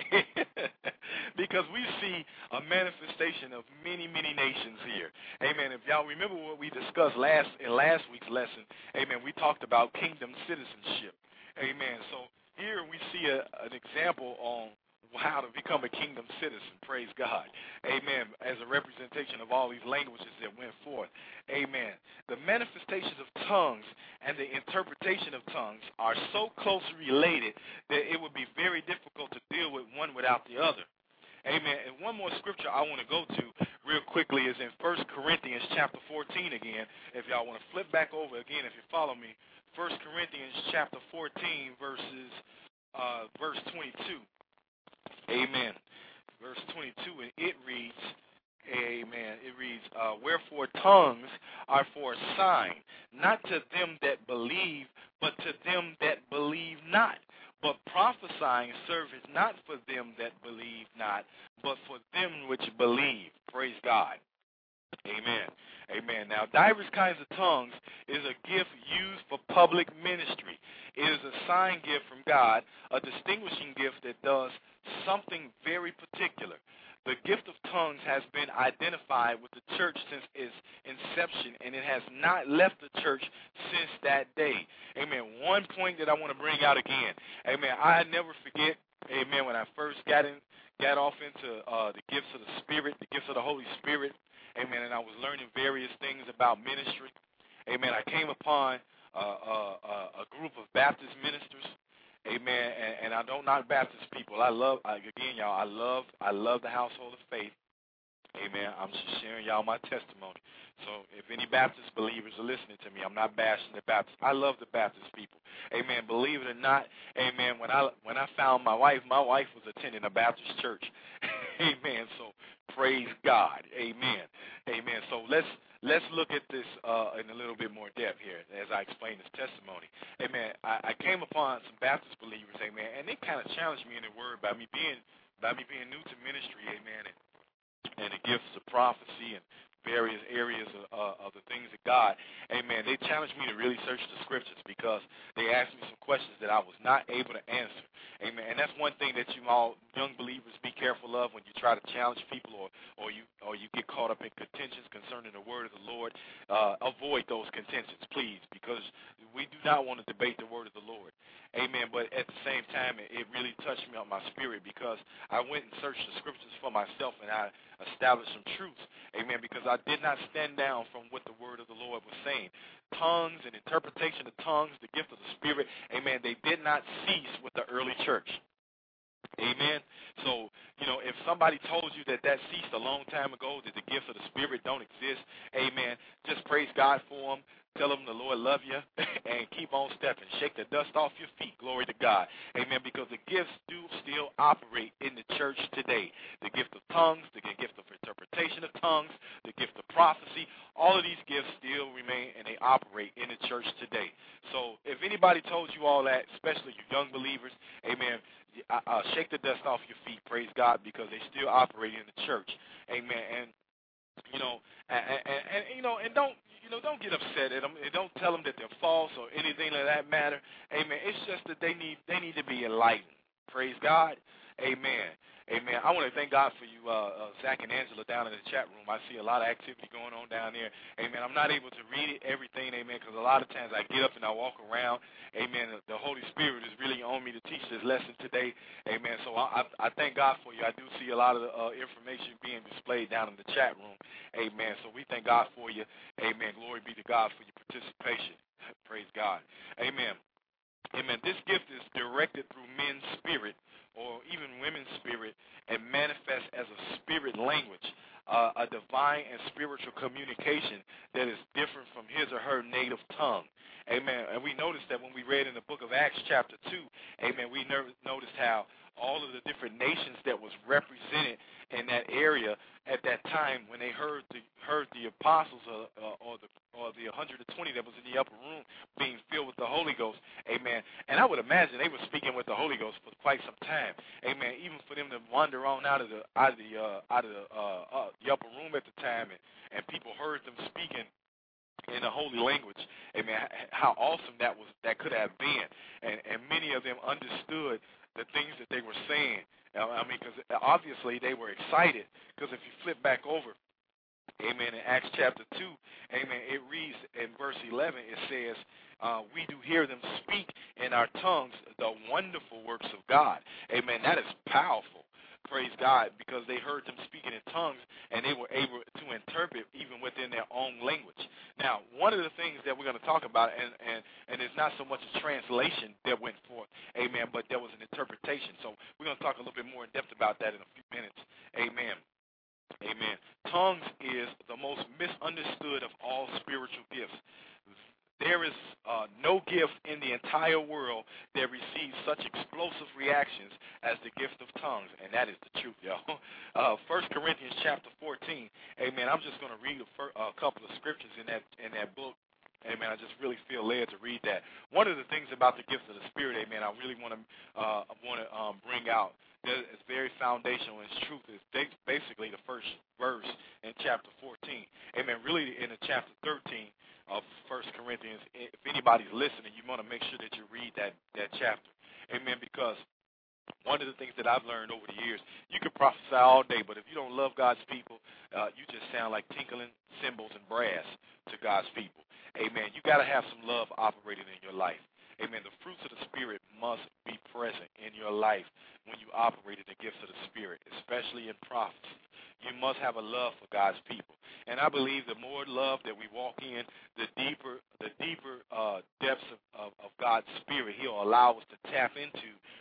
Because we see a manifestation of many, many nations here. Amen. If y'all remember what we discussed in last week's lesson, amen, we talked about kingdom citizenship. Amen. So here we see an example on how to become a kingdom citizen. Praise God. Amen. As a representation of all these languages that went forth. Amen. The manifestations of tongues and the interpretation of tongues are so closely related that it would be very difficult to deal with one without the other. Amen. And one more scripture I want to go to real quickly is in 1 Corinthians chapter 14 again. If y'all want to flip back over again, if you follow me, 1 Corinthians chapter 14 verse 22. Amen. Verse 22, and it reads, amen, it reads, "Wherefore tongues are for a sign, not to them that believe, but to them that believe not. But prophesying serveth not for them that believe not, but for them which believe." Praise God. Amen. Amen. Now, diverse kinds of tongues is a gift used for public ministry. It is a sign gift from God, a distinguishing gift that does something very particular. The gift of tongues has been identified with the church since its inception, and it has not left the church since that day. Amen. One point that I want to bring out again. Amen. I never forget, amen, when I first got off into the gifts of the Spirit, the gifts of the Holy Spirit. Amen. And I was learning various things about ministry. Amen. I came upon a group of Baptist ministers. Amen. And I don't knock Baptist people. I love the household of faith. Amen. I'm just sharing y'all my testimony. So if any Baptist believers are listening to me, I'm not bashing the Baptists. I love the Baptist people. Amen. Believe it or not, amen, when I found my wife was attending a Baptist church. Amen. So praise God. Amen. Amen. So let's look at this in a little bit more depth here as I explain this testimony. Amen. I came upon some Baptist believers, amen, and they kind of challenged me in the word by me being new to ministry, amen, and the gifts of prophecy and various areas of the things of God. Amen. They challenged me to really search the scriptures because they asked me some questions that I was not able to answer. Amen. And that's one thing that you all young believers be careful of when you try to challenge people or you get caught up in contentions concerning the word of the Lord. Avoid those contentions, please, because we do not want to debate the word of the Lord. Amen. But at the same time, it really touched me on my spirit because I went and searched the scriptures for myself and I established some truths. Amen. Because I did not stand down from what the word of the Lord was saying. Tongues and interpretation of tongues, the gift of the Spirit, amen, they did not cease with the early church. Amen. So, if somebody told you that ceased a long time ago, that the gifts of the Spirit don't exist, amen, just praise God for them. Tell them the Lord love you and keep on stepping. Shake the dust off your feet. Glory to God. Amen. Because the gifts do still operate in the church today. The gift of tongues, the gift of interpretation of tongues, the gift of prophecy, all of these gifts still remain and they operate in the church today. So if anybody told you all that, especially you young believers, amen, shake the dust off your feet. Praise God, because they still operate in the church. Amen. And don't get upset at them. And don't tell them that they're false or anything of that matter. Amen. It's just that they need to be enlightened. Praise God. Amen. Amen. I want to thank God for you, Zach and Angela, down in the chat room. I see a lot of activity going on down there. Amen. I'm not able to read everything, amen, because a lot of times I get up and I walk around. Amen. The Holy Spirit is really on me to teach this lesson today. Amen. So I thank God for you. I do see a lot of the information being displayed down in the chat room. Amen. So we thank God for you. Amen. Glory be to God for your participation. Praise God. Amen. Amen. This gift is directed through men's spirit or even women's spirit and manifests as a spirit language, a divine and spiritual communication that is different from his or her native tongue. Amen. And we noticed that when we read in the book of Acts chapter 2, amen, we noticed how all of the different nations that was represented in that area at that time when they heard the apostles or the 120 that was in the upper room being filled with the Holy Ghost, amen. And I would imagine they were speaking with the Holy Ghost for quite some time, amen. Even for them to wander on out of the upper room at the time, and people heard them speaking in a holy language, amen. How awesome that could have been, and many of them understood the things that they were saying. I mean, because obviously they were excited. Because if you flip back over, amen, in Acts chapter 2, amen, it reads in verse 11, it says, we do hear them speak in our tongues the wonderful works of God. Amen. That is powerful. Praise God, because they heard them speaking in tongues, and they were able to interpret even within their own language. Now, one of the things that we're going to talk about, and it's not so much a translation that went forth, amen, but there was an interpretation. So we're going to talk a little bit more in depth about that in a few minutes. Amen. Amen. Tongues is the most misunderstood of all spiritual gifts. There is no gift in the entire world that receives such explosive reactions as the gift of tongues, and that is the truth, y'all. 1 Corinthians chapter 14, amen. I'm just going to read a couple of scriptures in that book. Amen. I just really feel led to read that. One of the things about the gifts of the Spirit, amen, I really want to bring out that is very foundational in its truth is basically the first verse in chapter 14. Amen. Really in the chapter 13 of 1 Corinthians. If anybody's listening, you want to make sure that you read that chapter. Amen. Because one of the things that I've learned over the years, you can prophesy all day, but if you don't love God's people, you just sound like tinkling cymbals and brass to God's people. Amen. You got to have some love operating in your life. Amen. The fruits of the Spirit must be present in your life when you operate in the gifts of the Spirit, especially in prophecy. You must have a love for God's people. And I believe the more love that we walk in, the deeper depths of God's Spirit He'll allow us to tap into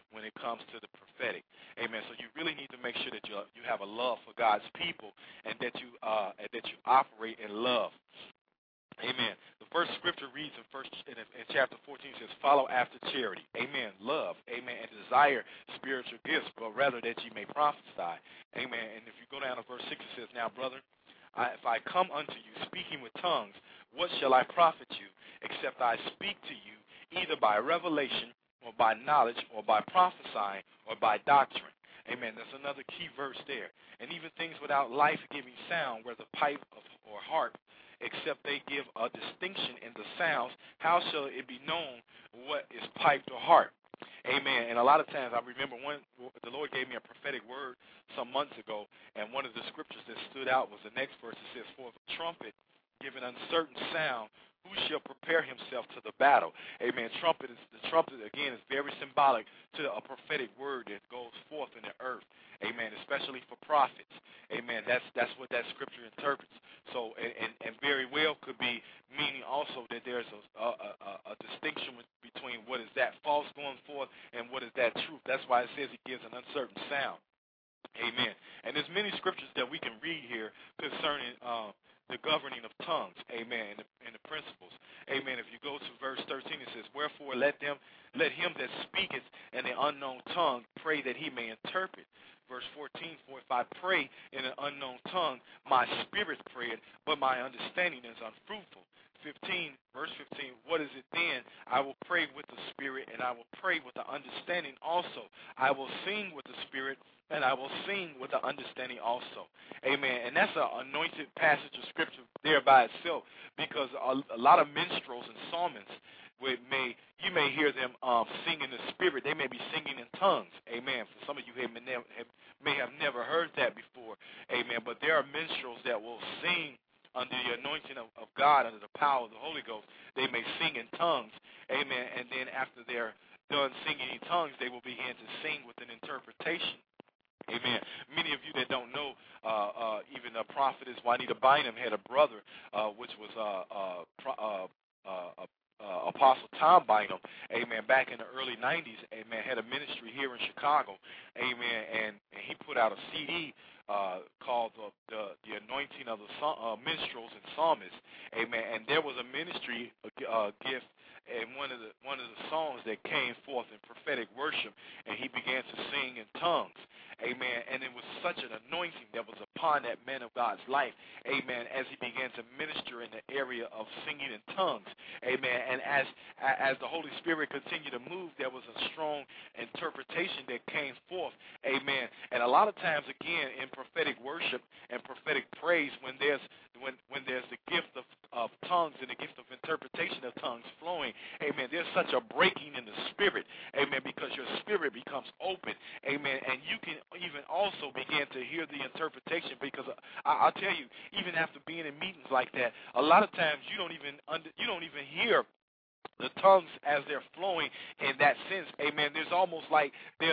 when it comes to the prophetic. Amen. So you really need to make sure that you have a love for God's people and that you operate in love. Amen. The first scripture reads in chapter 14 says, follow after charity. Amen. Love. Amen. And desire spiritual gifts, but rather that ye may prophesy. Amen. And if you go down to verse 6, it says, now, brother, if I come unto you speaking with tongues, what shall I profit you, except I speak to you either by revelation or by knowledge or by prophesying or by doctrine. Amen. That's another key verse there. And even things without life-giving sound, whether pipe or harp, except they give a distinction in the sounds, how shall it be known what is piped or harp? Amen. And a lot of times I remember the Lord gave me a prophetic word some months ago, and one of the scriptures that stood out was the next verse. It says, for the trumpet give an uncertain sound, who shall prepare himself to the battle? Amen. The trumpet, again, is very symbolic to a prophetic word that goes forth in the earth. Amen. Especially for prophets. Amen. That's what that scripture interprets. So, and very well could be meaning also that there's a distinction between what is that false going forth and what is that truth. That's why it says it gives an uncertain sound. Amen. And there's many scriptures that we can read here concerning the governing of tongues. Amen. And the principles. Amen. If you go to verse 13, it says, wherefore let him that speaketh in an unknown tongue pray that he may interpret. Verse 14, for if I pray in an unknown tongue, my spirit prayeth, but my understanding is unfruitful. Verse 15, what is it then? I will pray with the spirit, and I will pray with the understanding also. I will sing with the spirit, and I will sing with the understanding also. Amen. And that's an anointed passage of scripture there by itself, because a lot of minstrels and psalmists, you may hear them sing in the spirit. They may be singing in tongues. Amen. For some of you may have never heard that before. Amen. But there are minstrels that will sing under the anointing of God, under the power of the Holy Ghost. They may sing in tongues. Amen. And then after they're done singing in tongues, they will begin to sing with an interpretation. Amen. Many of you that don't know, even a prophetess Juanita Bynum had a brother, which was Apostle Tom Bynum, amen, back in the early 90s, amen, had a ministry here in Chicago, amen, and he put out a CD called the Anointing of the Minstrels and Psalmists, amen, and there was a ministry gift in one of the songs that came forth in prophetic worship, and he began to sing in tongues. Amen. And it was such an anointing that was upon that man of God's life. Amen. As he began to minister in the area of singing in tongues. Amen. And as the Holy Spirit continued to move, there was a strong interpretation that came forth. Amen. And a lot of times, again, in prophetic worship and prophetic praise, when there's the gift of tongues and the gift of interpretation of tongues flowing, amen, there's such a breaking in the spirit. Amen. Because your spirit becomes open. Amen. And you can even also begin to hear the interpretation, because I'll tell you, even after being in meetings like that, a lot of times you don't even hear the tongues as they're flowing in that sense. Amen. There's almost like there's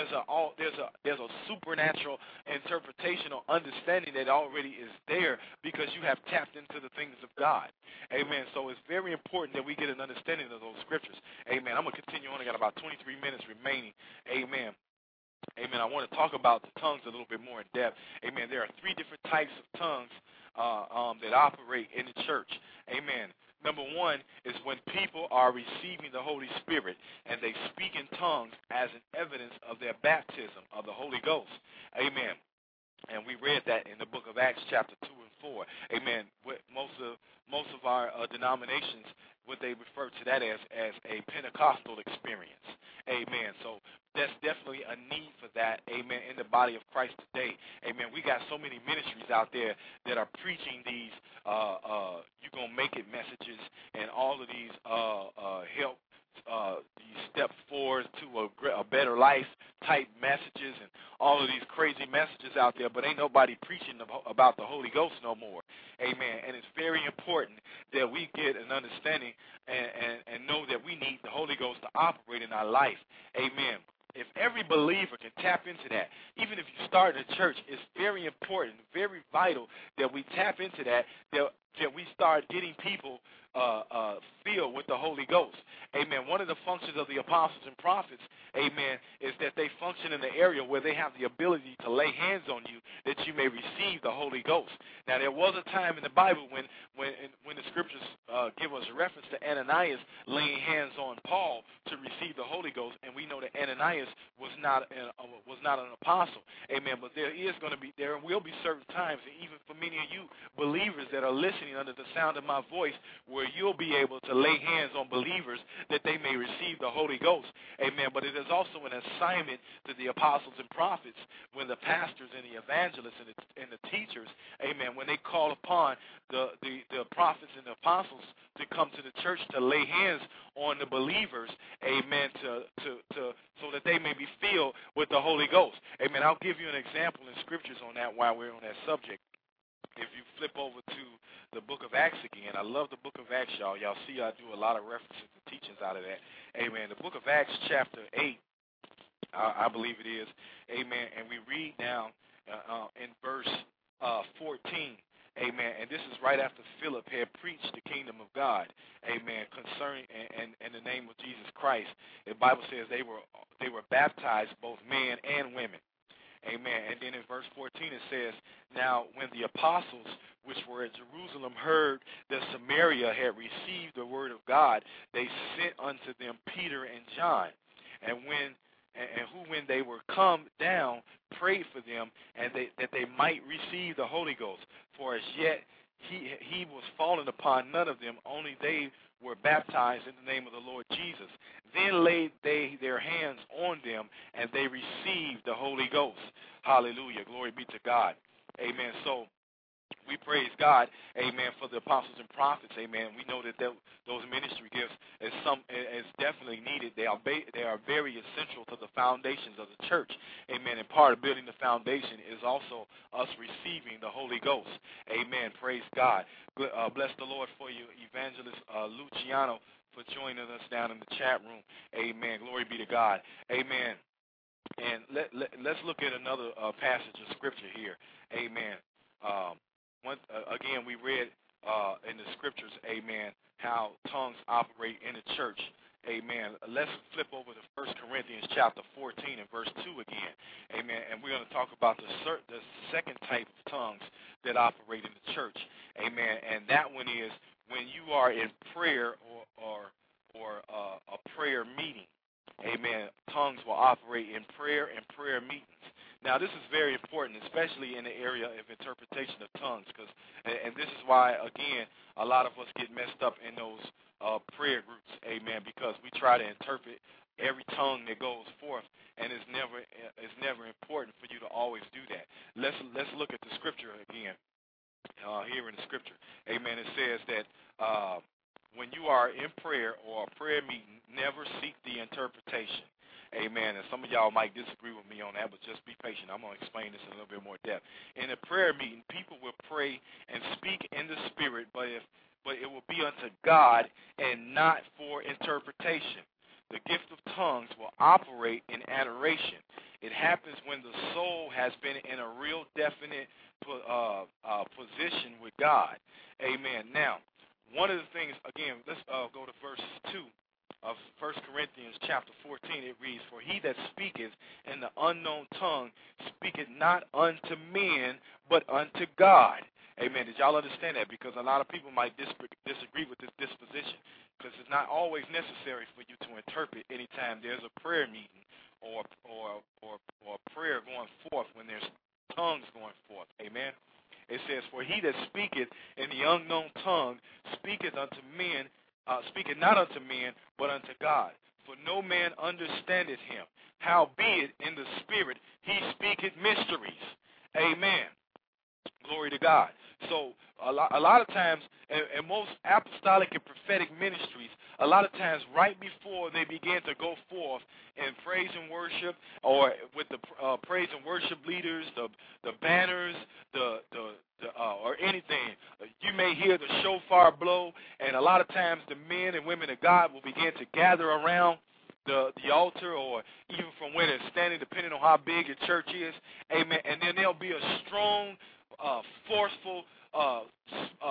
a supernatural interpretation or understanding that already is there, because you have tapped into the things of God. Amen. So it's very important that we get an understanding of those scriptures. Amen. I'm going to continue on. I got about 23 minutes remaining. Amen. Amen. I want to talk about the tongues a little bit more in depth. Amen. There are 3 different types of tongues that operate in the church. Amen. Number 1 is when people are receiving the Holy Spirit and they speak in tongues as an evidence of their baptism of the Holy Ghost. Amen. And we read that in the book of Acts chapter 2 and 4. Amen. Most of our denominations, what they refer to that as a Pentecostal experience. Amen. So there's definitely a need for that, amen, in the body of Christ today. Amen. We got so many ministries out there that are preaching these you're going to make it messages and all of these help these step forward to a better life type messages and all of these crazy messages out there, but ain't nobody preaching about the Holy Ghost no more. Amen. And it's very important that we get an understanding and know that we need the Holy Ghost to operate in our life. Amen. If every believer can tap into that, even if you start a church, it's very important, very vital that we tap into that that we start getting people filled with the Holy Ghost. Amen. One of the functions of the apostles and prophets, amen, is that they function in the area where they have the ability to lay hands on you that you may receive the Holy Ghost. Now, there was a time in the Bible when the scriptures give us a reference to Ananias laying hands on Paul to receive the Holy Ghost, and we know that Ananias was not an apostle. Amen. But there will be certain times, and even for many of you believers that are listening under the sound of my voice, where you'll be able to lay hands on believers that they may receive the Holy Ghost. Amen. But it is also an assignment to the apostles and prophets when the pastors and the evangelists and the teachers, amen, when they call upon the prophets and the apostles to come to the church to lay hands on the believers, amen, so that they may be filled with the Holy Ghost. Amen. I'll give you an example in scriptures on that while we're on that subject. If you flip over to the book of Acts again, I love the book of Acts, y'all. Y'all see I do a lot of references and teachings out of that. Amen. The book of Acts chapter 8, I believe it is. Amen. And we read down in verse 14. Amen. And this is right after Philip had preached the kingdom of God. Amen. Concerning in the name of Jesus Christ. The Bible says they were baptized, both men and women. Amen. And then in verse 14 it says, now when the apostles which were at Jerusalem heard that Samaria had received the word of God, they sent unto them Peter and John. And when they were come down, prayed for them, and that they might receive the Holy Ghost. For as yet he was fallen upon none of them, only they were baptized in the name of the Lord Jesus. Then laid they their hands on them, and they received the Holy Ghost. Hallelujah. Glory be to God. Amen. So we praise God, amen, for the apostles and prophets, amen. We know that those ministry gifts is definitely needed. They are very essential to the foundations of the church, amen. And part of building the foundation is also us receiving the Holy Ghost, amen. Praise God. Bless the Lord for you, Evangelist Luciano, for joining us down in the chat room, amen. Glory be to God, amen. And let's look at another passage of scripture here, amen. Again, we read in the scriptures, amen, how tongues operate in the church, amen. Let's flip over to 1 Corinthians chapter 14 and verse 2 again, amen. And we're going to talk about the second type of tongues that operate in the church, amen. And that one is when you are in prayer or a prayer meeting, amen. Tongues will operate in prayer and prayer meetings. Now, this is very important, especially in the area of interpretation of tongues, and this is why, again, a lot of us get messed up in those prayer groups, amen, because we try to interpret every tongue that goes forth, and it's never important for you to always do that. Let's look at the scripture again, here in the scripture, amen. It says that when you are in prayer or a prayer meeting, never seek the interpretation. Amen. And some of y'all might disagree with me on that, but just be patient. I'm going to explain this in a little bit more depth. In a prayer meeting, people will pray and speak in the Spirit, but it will be unto God and not for interpretation. The gift of tongues will operate in adoration. It happens when the soul has been in a real definite position with God. Amen. Now, one of the things, again, let's go to verse 2. Of 1 Corinthians chapter 14, it reads, for he that speaketh in the unknown tongue speaketh not unto men, but unto God. Amen. Did y'all understand that? Because a lot of people might disagree with this disposition, because it's not always necessary for you to interpret anytime there's a prayer meeting or prayer going forth when there's tongues going forth. Amen. It says, for he that speaketh in the unknown tongue speaketh unto men, speaketh not unto men, but unto God. For no man understandeth him. Howbeit in the Spirit he speaketh mysteries. Amen. Glory to God. So a lot of times, in most apostolic and prophetic ministries, a lot of times right before they begin to go forth in praise and worship, or with the praise and worship leaders, the banners, or anything, you may hear the shofar blow, and a lot of times the men and women of God will begin to gather around the altar, or even from where they're standing, depending on how big your church is. Amen. And then there'll be a strong, forceful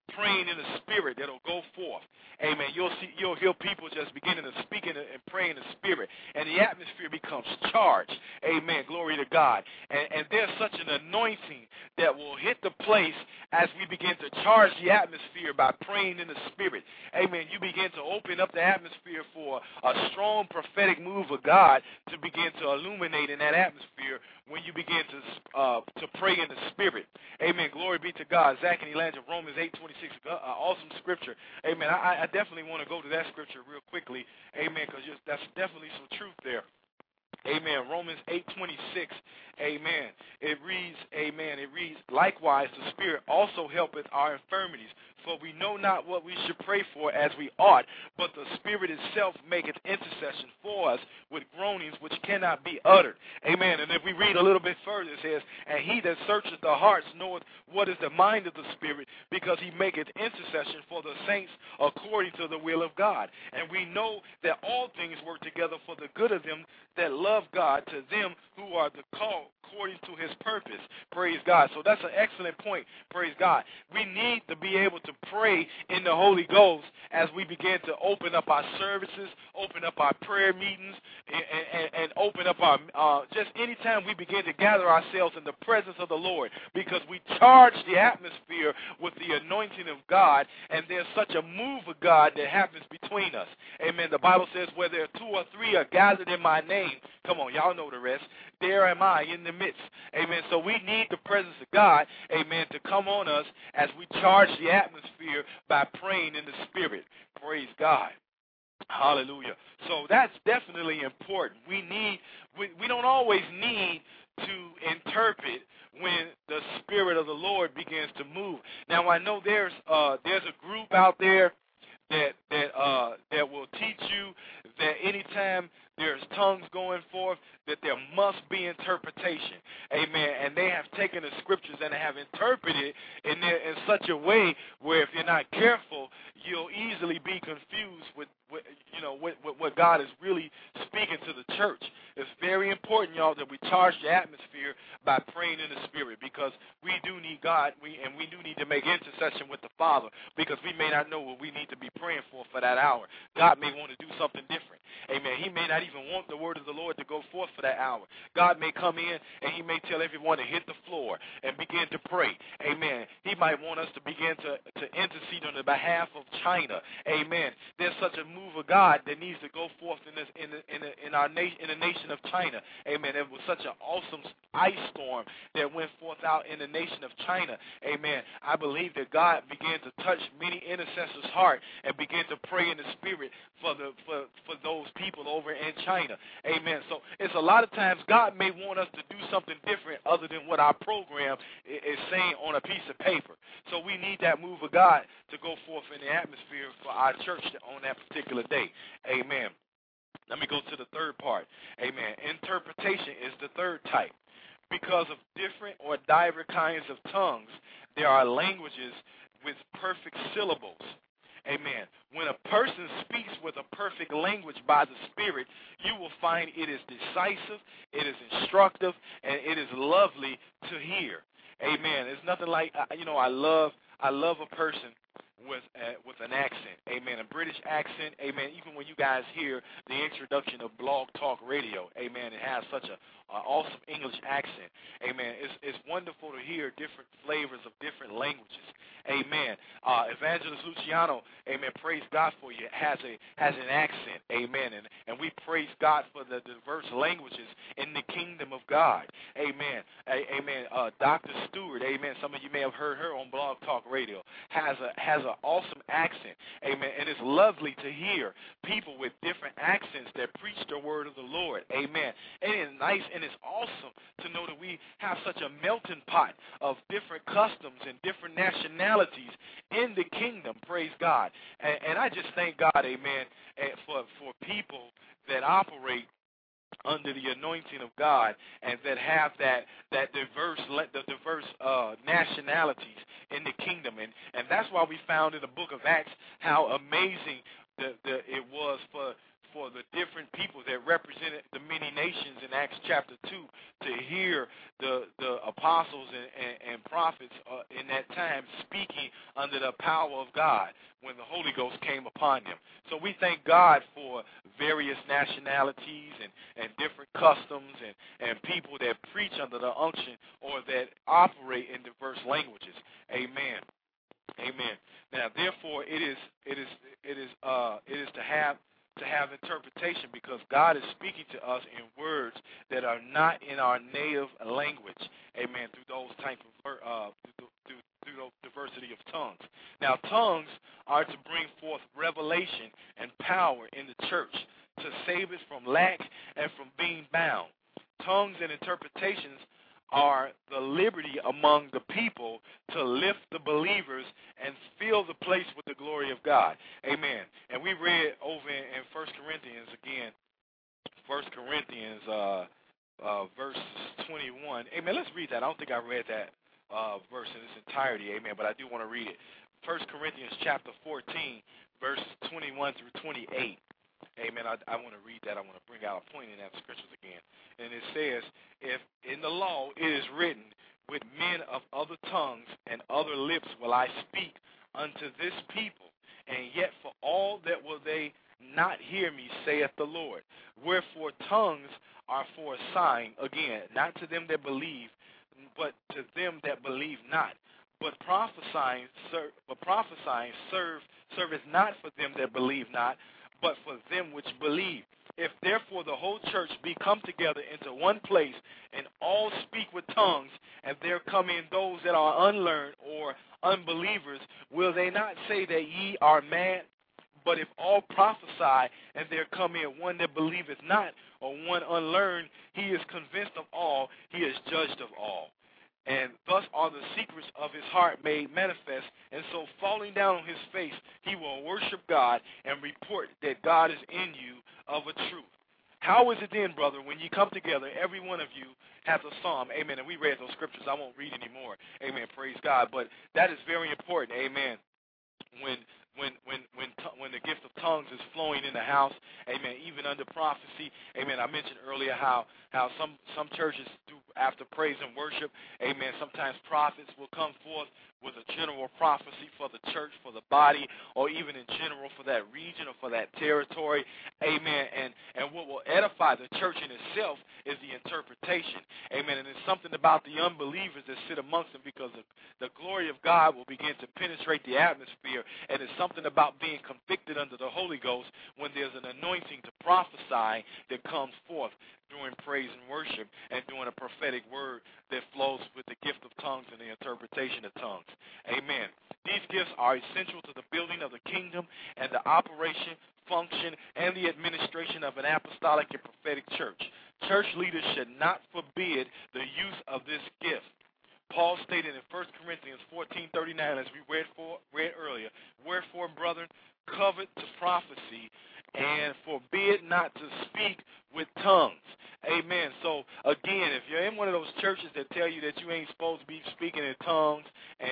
praying in the Spirit that'll go forth. Amen. You'll hear people just beginning to speak and pray in the Spirit, and the atmosphere becomes charged. Amen. Glory to God. And there's such an anointing that will hit the place as we begin to charge the atmosphere by praying in the Spirit. Amen. You begin to open up the atmosphere for a strong prophetic move of God to begin to illuminate in that atmosphere when you begin to pray in the Spirit. Amen. Glory be to God. Zach and Elijah, Romans 8:26, awesome scripture. Amen. I definitely want to go to that scripture real quickly. Amen, because that's definitely some truth there. Amen. Romans 8:26. Amen. It reads, amen. It reads, likewise the Spirit also helpeth our infirmities, for we know not what we should pray for as we ought, but the Spirit itself maketh intercession for us with groanings which cannot be uttered. Amen. And if we read a little bit further, it says, and he that searcheth the hearts knoweth what is the mind of the Spirit, because he maketh intercession for the saints according to the will of God. And we know that all things work together for the good of them that love God, to them who are the called according to his purpose. Praise God. So that's an excellent point. Praise God. We need to be able to pray in the Holy Ghost as we begin to open up our services, open up our prayer meetings, and open up our, just anytime we begin to gather ourselves in the presence of the Lord, because we charge the atmosphere with the anointing of God, and there's such a move of God that happens between us. Amen. The Bible says, where there are 2 or 3 are gathered in my name, come on, y'all know the rest, there am I in the midst. Amen. So we need the presence of God, amen, to come on us as we charge the atmosphere by praying in the Spirit. Praise God. Hallelujah. So that's definitely important. We don't always need to interpret when the Spirit of the Lord begins to move. Now I know there's a group out there that will teach you that anytime there's tongues going forth, that there must be interpretation. Amen. And they have taken the scriptures and have interpreted in such a way where if you're not careful, you'll easily be confused with what God is really speaking to the church. It's very important, y'all, that we charge the atmosphere by praying in the Spirit, because we do need God, and we do need to make intercession with the Father, because we may not know what we need to be praying for that hour. God may want to do something different. Amen. He may not even want the word of the Lord to go forth for that hour. God may come in and he may tell everyone to hit the floor and begin to pray. Amen. He might want us to begin to intercede on the behalf of China. Amen. There's such a move of God that needs to go forth in the nation of China. Amen. It was such an awesome ice storm that went forth out in the nation of China. Amen. I believe that God began to touch many intercessors' heart and begin to pray in the Spirit for those people over in China. Amen. So it's a lot of times God may want us to do something different other than what our program is saying on a piece of paper. So we need that move of God to go forth in the atmosphere for our church on that particular day. Amen. Let me go to the third part. Amen. Interpretation is the third type. Because of different or diverse kinds of tongues, there are languages with perfect syllables. Amen. When a person speaks with a perfect language by the Spirit, you will find it is decisive, it is instructive, and it is lovely to hear. Amen. It's nothing like, I love a person with an accent. Amen. A British accent. Amen. Even when you guys hear the introduction of Blog Talk Radio, amen, it has such an awesome English accent. Amen. It's wonderful to hear different flavors of different languages. Amen. Evangelist Luciano, amen, praise God for you, has an accent. Amen. And we praise God for the diverse languages in the kingdom of God. Amen. Amen. Dr. Stewart, amen, some of you may have heard her on Blog Talk Radio, has an awesome accent. Amen. And it's lovely to hear people with different accents that preach the word of the Lord. Amen. And it's nice and it's awesome to know that we have such a melting pot of different customs and different nationalities in the kingdom. Praise God. And I just thank God, amen, for people that operate under the anointing of God and that have the diverse nationalities in the kingdom. And that's why we found in the book of Acts how amazing it was for the different people that represented the many nations in Acts chapter 2 to hear the apostles and prophets in that time speaking under the power of God when the Holy Ghost came upon them. So we thank God for various nationalities and different customs and people that preach under the unction or that operate in diverse languages. Amen. Amen. Now, therefore, it is to have interpretation, because God is speaking to us in words that are not in our native language. Amen. Through those type of through the diversity of tongues. Now, tongues are to bring forth revelation and power in the church to save us from lack and from being bound. Tongues and interpretations are the liberty among the people to lift the believers and fill the place with the glory of God. Amen. And we read over in 1 Corinthians again, 1 Corinthians verse 21. Amen. Let's read that. I don't think I read that verse in its entirety. Amen. But I do want to read it. 1 Corinthians chapter 14, verses 21 through 28. Amen. I want to read that. I want to bring out a point in that scriptures again. And it says, if in the law it is written, with men of other tongues and other lips will I speak unto this people, and yet for all that will they not hear me, saith the Lord. Wherefore tongues are for a sign, again, not to them that believe, but to them that believe not. But prophesying serveth not for them that believe not, but for them which believe. If therefore the whole church be come together into one place, and all speak with tongues, and there come in those that are unlearned or unbelievers, will they not say that ye are mad? But if all prophesy, and there come in one that believeth not, or one unlearned, he is convinced of all, he is judged of all. And thus are the secrets of his heart made manifest, and so falling down on his face, he will worship God and report that God is in you of a truth. How is it then, brother, when you come together, every one of you has a psalm? Amen. And we read those scriptures. I won't read anymore. Amen. Praise God. But that is very important. Amen. When the gift of tongues is flowing in the house, amen, even under prophecy, amen. I mentioned earlier how some churches do, after praise and worship, amen, sometimes prophets will come forth with a general prophecy for the church, for the body, or even in general for that region or for that territory, amen. And what will edify the church in itself is the interpretation, amen. And it's something about the unbelievers that sit amongst them, because the glory of God will begin to penetrate the atmosphere, and it's something about being convicted under the Holy Ghost when there's an anointing to prophesy that comes forth during praise and worship and during a prophetic word that flows with the gift of tongues and the interpretation of tongues. Amen. These gifts are essential to the building of the kingdom and the operation, function, and the administration of an apostolic and prophetic church. Church leaders should not forbid the use of this gift. Paul stated in 1 Corinthians 14:39, as we read earlier, wherefore, brethren, covet to prophecy, and forbid not to speak with tongues. Amen. So, again, if you're in one of those churches that tell you that you ain't supposed to be speaking in tongues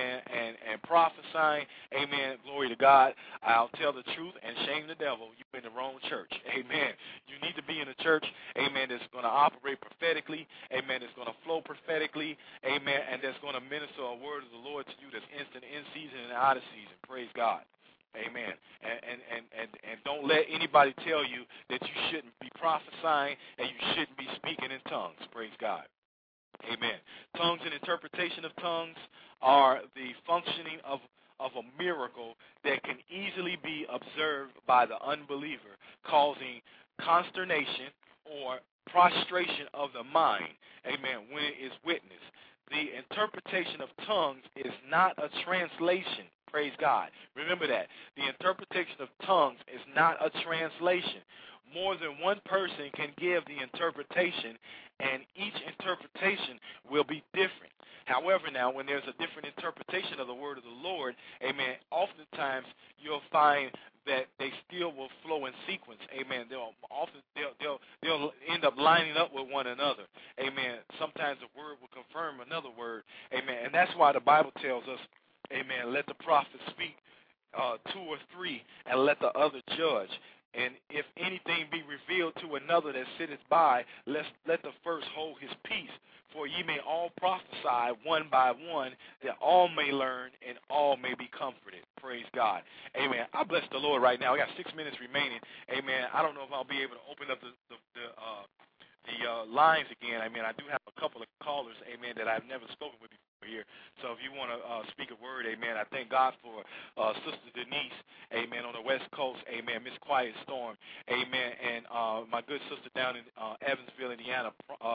and prophesying, amen, glory to God, I'll tell the truth and shame the devil. You're in the wrong church. Amen. You need to be in a church, amen, that's going to operate prophetically, amen, that's going to flow prophetically, amen, and that's going to minister a word of the Lord to you that's instant in season and out of season. Praise God. Amen. And don't let anybody tell you that you shouldn't be prophesying and you shouldn't be speaking in tongues. Praise God. Amen. Tongues and interpretation of tongues are the functioning of a miracle that can easily be observed by the unbeliever, causing consternation or prostration of the mind. Amen. When it is witnessed. The interpretation of tongues is not a translation. Praise God. Remember that. The interpretation of tongues is not a translation. More than one person can give the interpretation, and each interpretation will be different. However, now, when there's a different interpretation of the word of the Lord, amen, oftentimes you'll find that they still will flow in sequence. Amen. They'll end up lining up with one another. Amen. Sometimes the word will confirm another word. Amen. And that's why the Bible tells us, amen, let the prophet speak 2 or 3, and let the other judge. And if anything be revealed to another that sitteth by, let the first hold his peace. For ye may all prophesy one by one, that all may learn and all may be comforted. Praise God. Amen. I bless the Lord right now. I got 6 minutes remaining. Amen. I don't know if I'll be able to open up the lines again. I mean, I do have a couple of callers, amen, that I've never spoken with before here. So if you want to speak a word, amen, I thank God for Sister Denise, amen, on the West Coast, amen, Miss Quiet Storm, amen, and my good sister down in Evansville, Indiana,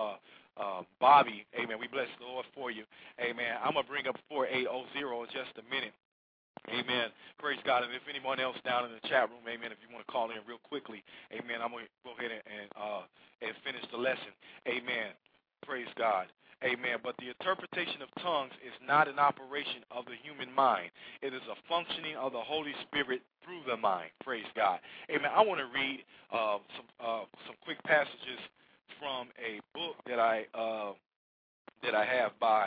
Bobby, amen. We bless the Lord for you, amen. I'm going to bring up 4800 in just a minute. Amen. Praise God. And if anyone else down in the chat room, amen, if you want to call in real quickly, amen, I'm going to go ahead and finish the lesson. Amen. Praise God. Amen. But the interpretation of tongues is not an operation of the human mind. It is a functioning of the Holy Spirit through the mind. Praise God. Amen. I want to read some quick passages from a book that I have by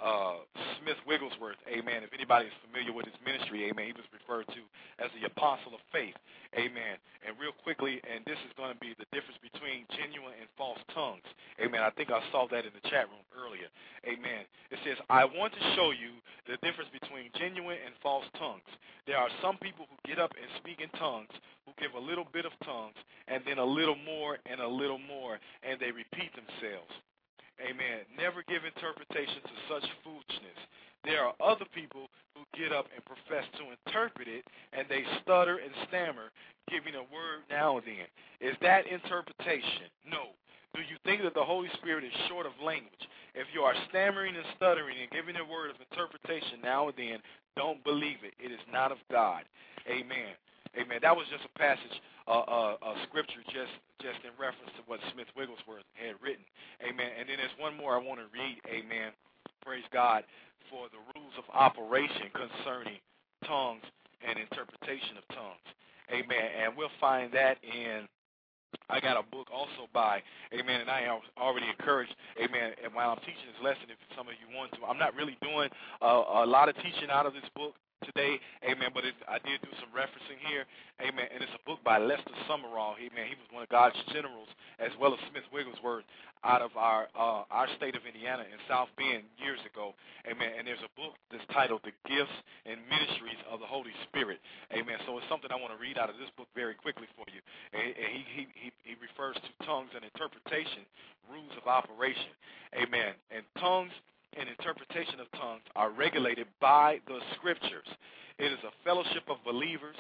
Smith Wigglesworth, amen. If anybody is familiar with his ministry, amen, he was referred to as the apostle of faith, amen. And real quickly, and this is going to be the difference between genuine and false tongues, amen. I think I saw that in the chat room earlier, amen. It says, I want to show you the difference between genuine and false tongues. There are some people who get up and speak in tongues, who give a little bit of tongues, and then a little more, and and they repeat themselves. Amen. Never give interpretation to such foolishness. There are other people who get up and profess to interpret it, and they stutter and stammer, giving a word now and then. Is that interpretation? No. Do you think that the Holy Spirit is short of language? If you are stammering and stuttering and giving a word of interpretation now and then, don't believe it. It is not of God. Amen. Amen. That was just a passage, a scripture just in reference to what Smith Wigglesworth had written. Amen. And then there's one more I want to read. Amen. Praise God for the rules of operation concerning tongues and interpretation of tongues. Amen. And we'll find that in, I got a book also by, amen, and I am already encouraged, amen, and while I'm teaching this lesson, if some of you want to, I'm not really doing a lot of teaching out of this book today, amen, but I did do some referencing here, amen, and it's a book by Lester Summerall, amen. He was one of God's generals, as well as Smith Wigglesworth, out of our state of Indiana in South Bend years ago, amen, and there's a book that's titled The Gifts and Ministries of the Holy Spirit, amen, so it's something I want to read out of this book very quickly for you, and he refers to tongues and interpretation, rules of operation, amen, and tongues and interpretation of tongues are regulated by the Scriptures. It is a fellowship of believers.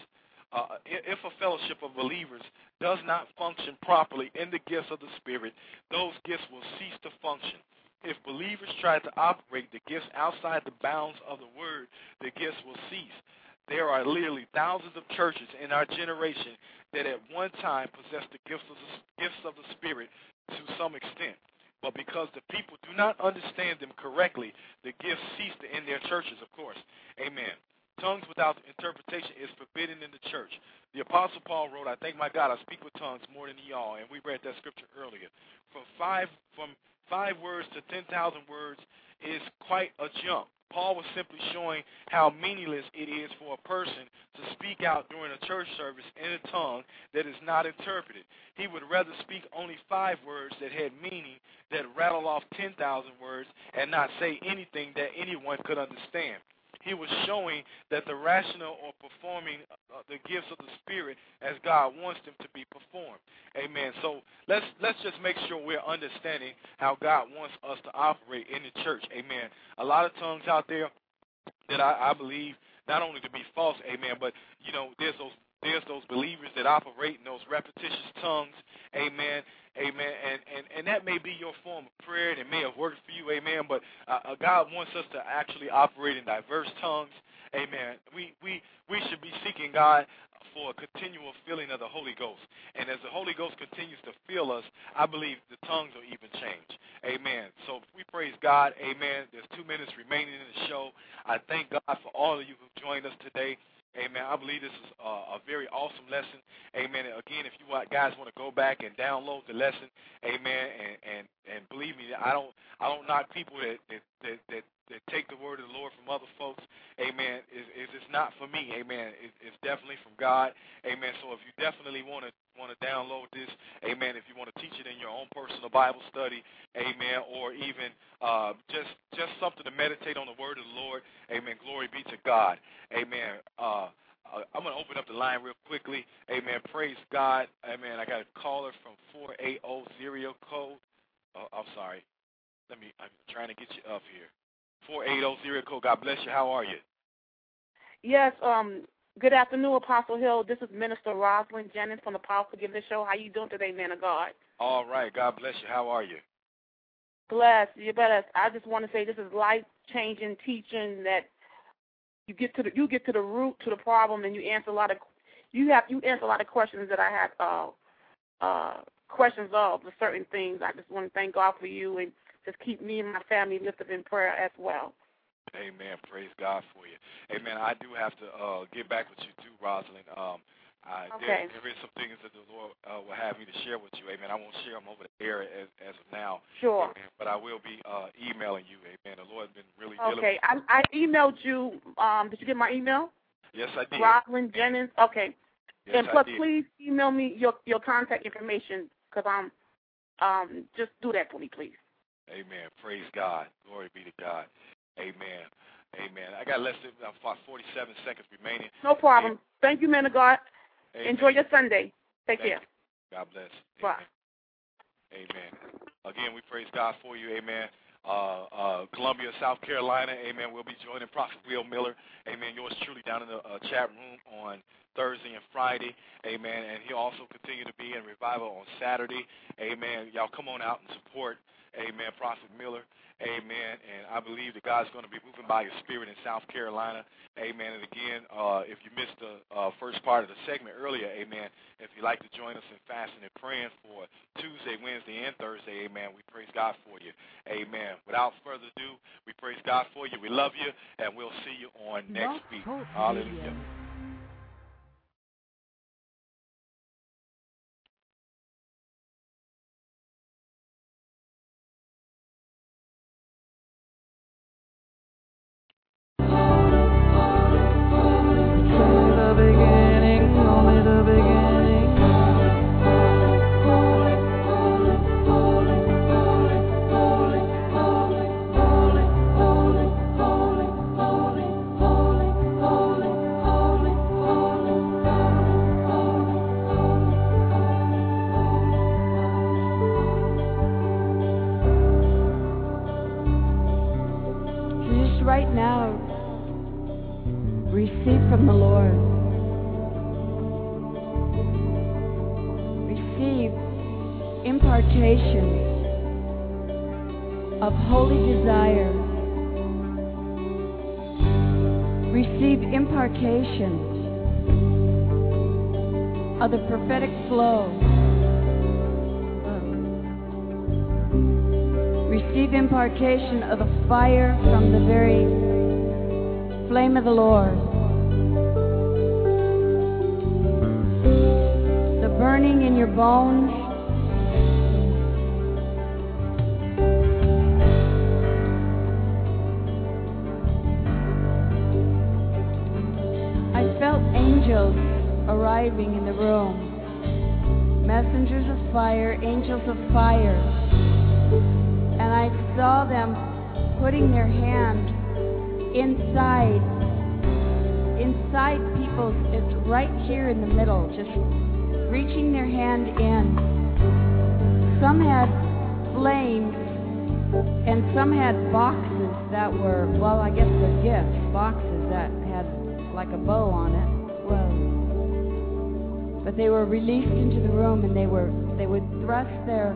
If a fellowship of believers does not function properly in the gifts of the Spirit, those gifts will cease to function. If believers try to operate the gifts outside the bounds of the Word, the gifts will cease. There are literally thousands of churches in our generation that at one time possessed the gifts of the Spirit to some extent. But because the people do not understand them correctly, the gifts cease in their churches, of course. Amen. Tongues without interpretation is forbidden in the church. The Apostle Paul wrote, I thank my God I speak with tongues more than y'all. And we read that scripture earlier. From five words to 10,000 words is quite a jump. Paul was simply showing how meaningless it is for a person to speak out during a church service in a tongue that is not interpreted. He would rather speak only 5 words that had meaning that rattle off 10,000 words and not say anything that anyone could understand. He was showing that the rational or performing the gifts of the Spirit as God wants them to be performed. Amen. So let's just make sure we're understanding how God wants us to operate in the church. Amen. A lot of tongues out there that I believe not only to be false, amen, but you know there's those believers that operate in those repetitious tongues, amen, amen, and that may be your form of prayer, and it may have worked for you, amen, but God wants us to actually operate in diverse tongues, amen. We should be seeking God for a continual filling of the Holy Ghost, and as the Holy Ghost continues to fill us, I believe the tongues will even change, amen. So we praise God, amen. There's 2 minutes remaining in the show. I thank God for all of you who joined us today. Amen. I believe this is a very awesome lesson. Amen. And again, if you guys want to go back and download the lesson, amen, and believe me, I don't knock people that take the word of the Lord from other folks. Amen. It's not for me. Amen. It's definitely from God. Amen. So if you definitely want to download this, amen, if you want to teach it in your own personal Bible study, amen, or even just something to meditate on the word of the Lord, amen, glory be to God, amen. I'm going to open up the line real quickly, amen, praise God, amen. I got a caller from 480 code. I'm sorry. I'm trying to get you up here. 480 code. God bless you. How are you? Yes, good afternoon, Apostle Hill. This is Minister Rosalind Jennings from the Powerful Forgiveness Show. How you doing today, man of God? All right. God bless you. How are you? Blessed. You're blessed. I just want to say this is life-changing teaching that you get to the root to the problem, and you answer a lot of questions that I had questions of certain things. I just want to thank God for you and just keep me and my family lifted in prayer as well. Amen. Praise God for you. Amen. I do have to get back with you too, Rosalind. Okay. There is some things that the Lord will have me to share with you. Amen. I won't share them over the air as of now. Sure. Amen. But I will be emailing you. Amen. The Lord has been really dealing with you. Okay. I emailed you. Did you get my email? Yes, I did. Rosalind Jennings. Okay. Yes, and plus, I did. please email me your contact information because I'm just do that for me, please. Amen. Praise God. Glory be to God. Amen. Amen. I got less than about 47 seconds remaining. No problem. Thank you, man of God. Amen. Enjoy your Sunday. Take care. God bless. Bye. Amen. Again, we praise God for you. Amen. Columbia, South Carolina. Amen. We'll be joining Prophet Will Miller. Amen. Yours truly down in the chat room on Thursday and Friday. Amen. And he'll also continue to be in revival on Saturday. Amen. Y'all come on out and support. Amen. Prophet Miller. Amen. And I believe that God's going to be moving by His Spirit in South Carolina. Amen. And again, if you missed the first part of the segment earlier, amen, if you'd like to join us in fasting and praying for Tuesday, Wednesday, and Thursday, amen, we praise God for you. Amen. Without further ado, we praise God for you. We love you, and we'll see you on next week. Hallelujah. Right now, receive from the Lord. Receive impartation of holy desire. Receive impartation of the prophetic flow. Receive impartation of the fire from the very flame of the Lord. The burning in your bones. I felt angels arriving in the room. Messengers of fire, angels of fire. And I saw them putting their hand inside people's, it's right here in the middle, just reaching their hand in. Some had flames, and some had boxes that were, well, I guess they're gifts, boxes that had like a bow on it. Well, but they were released into the room, and they would thrust their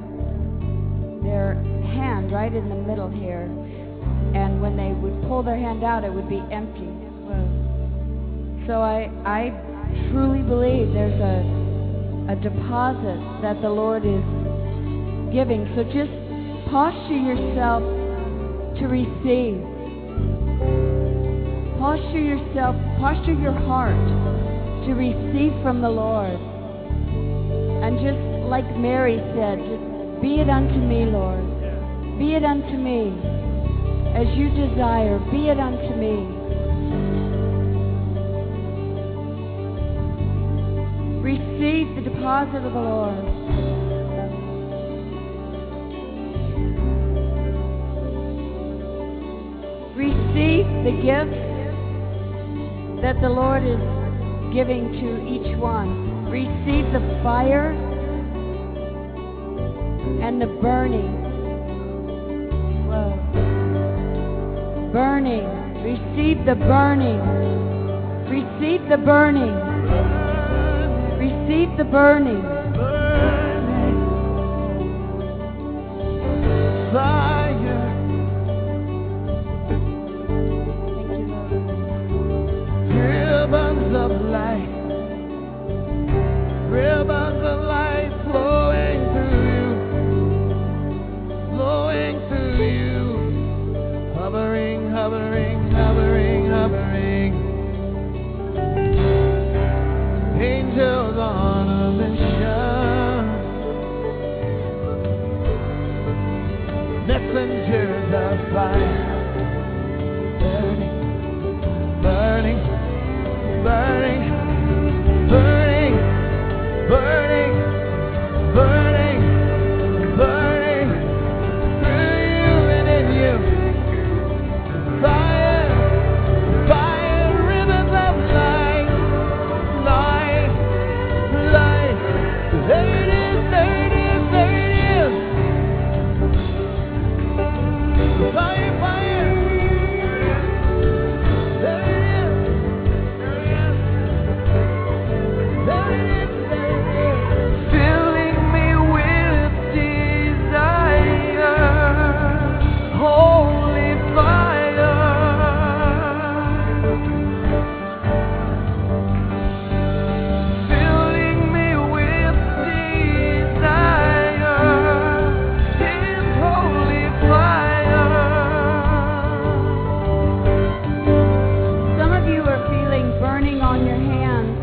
hand right in the middle here, and when they would pull their hand out, it would be empty. So I truly believe there's a deposit that the Lord is giving. So just posture yourself to receive. Posture your heart to receive from the Lord. And just like Mary said, just be it unto me, Lord. Be it unto me as you desire. Be it unto me. Receive the deposit of the Lord. Receive the gifts that the Lord is giving to each one. Receive the fire and the burning. Whoa. Burning. Receive the burning. Receive the burning. Receive the burning. Fire. Ribbons of light. Ribbons of light flowing through you. Flowing through you. Hovering, hovering, hovering, hovering. Angels on a mission, messengers of fire, burning, burning, burning, burning, burning, burning, burning, through you and in you. Fire, fire, ribbons of light, light, light. There it is, there it is, there it is. Fire, fire. There it is. There it is, there it is. Filling me with desire. Holy fire. Filling me with desire. His holy fire. Some of you are feeling burning on your hands.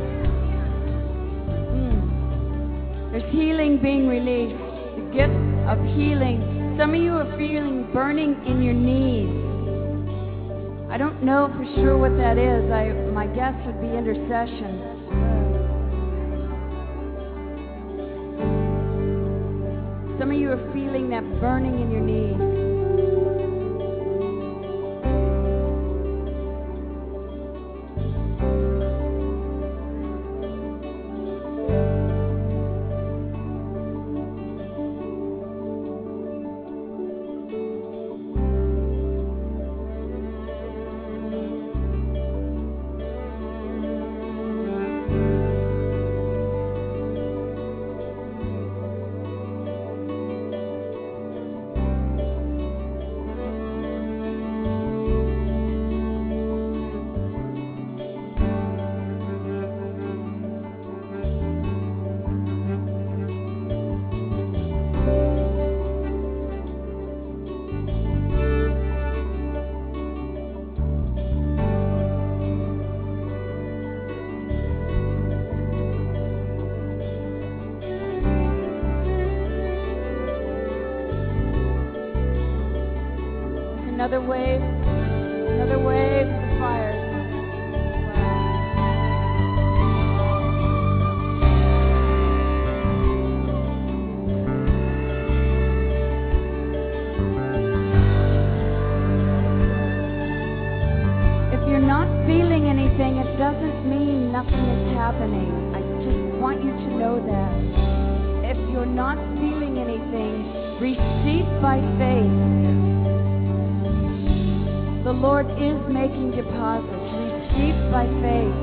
There's healing being released. The gift of healing. Some of you are feeling burning in your knees. I don't know for sure what that is. My guess would be intercession. Some of you are feeling that burning in your knees. Another wave of fire. If you're not feeling anything, it doesn't mean nothing is happening. I just want you to know that. If you're not feeling anything, receive by faith. The Lord is making deposits. Receive by faith.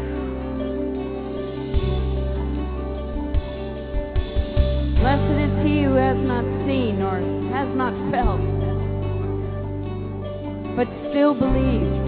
Blessed is he who has not seen or has not felt, but still believes.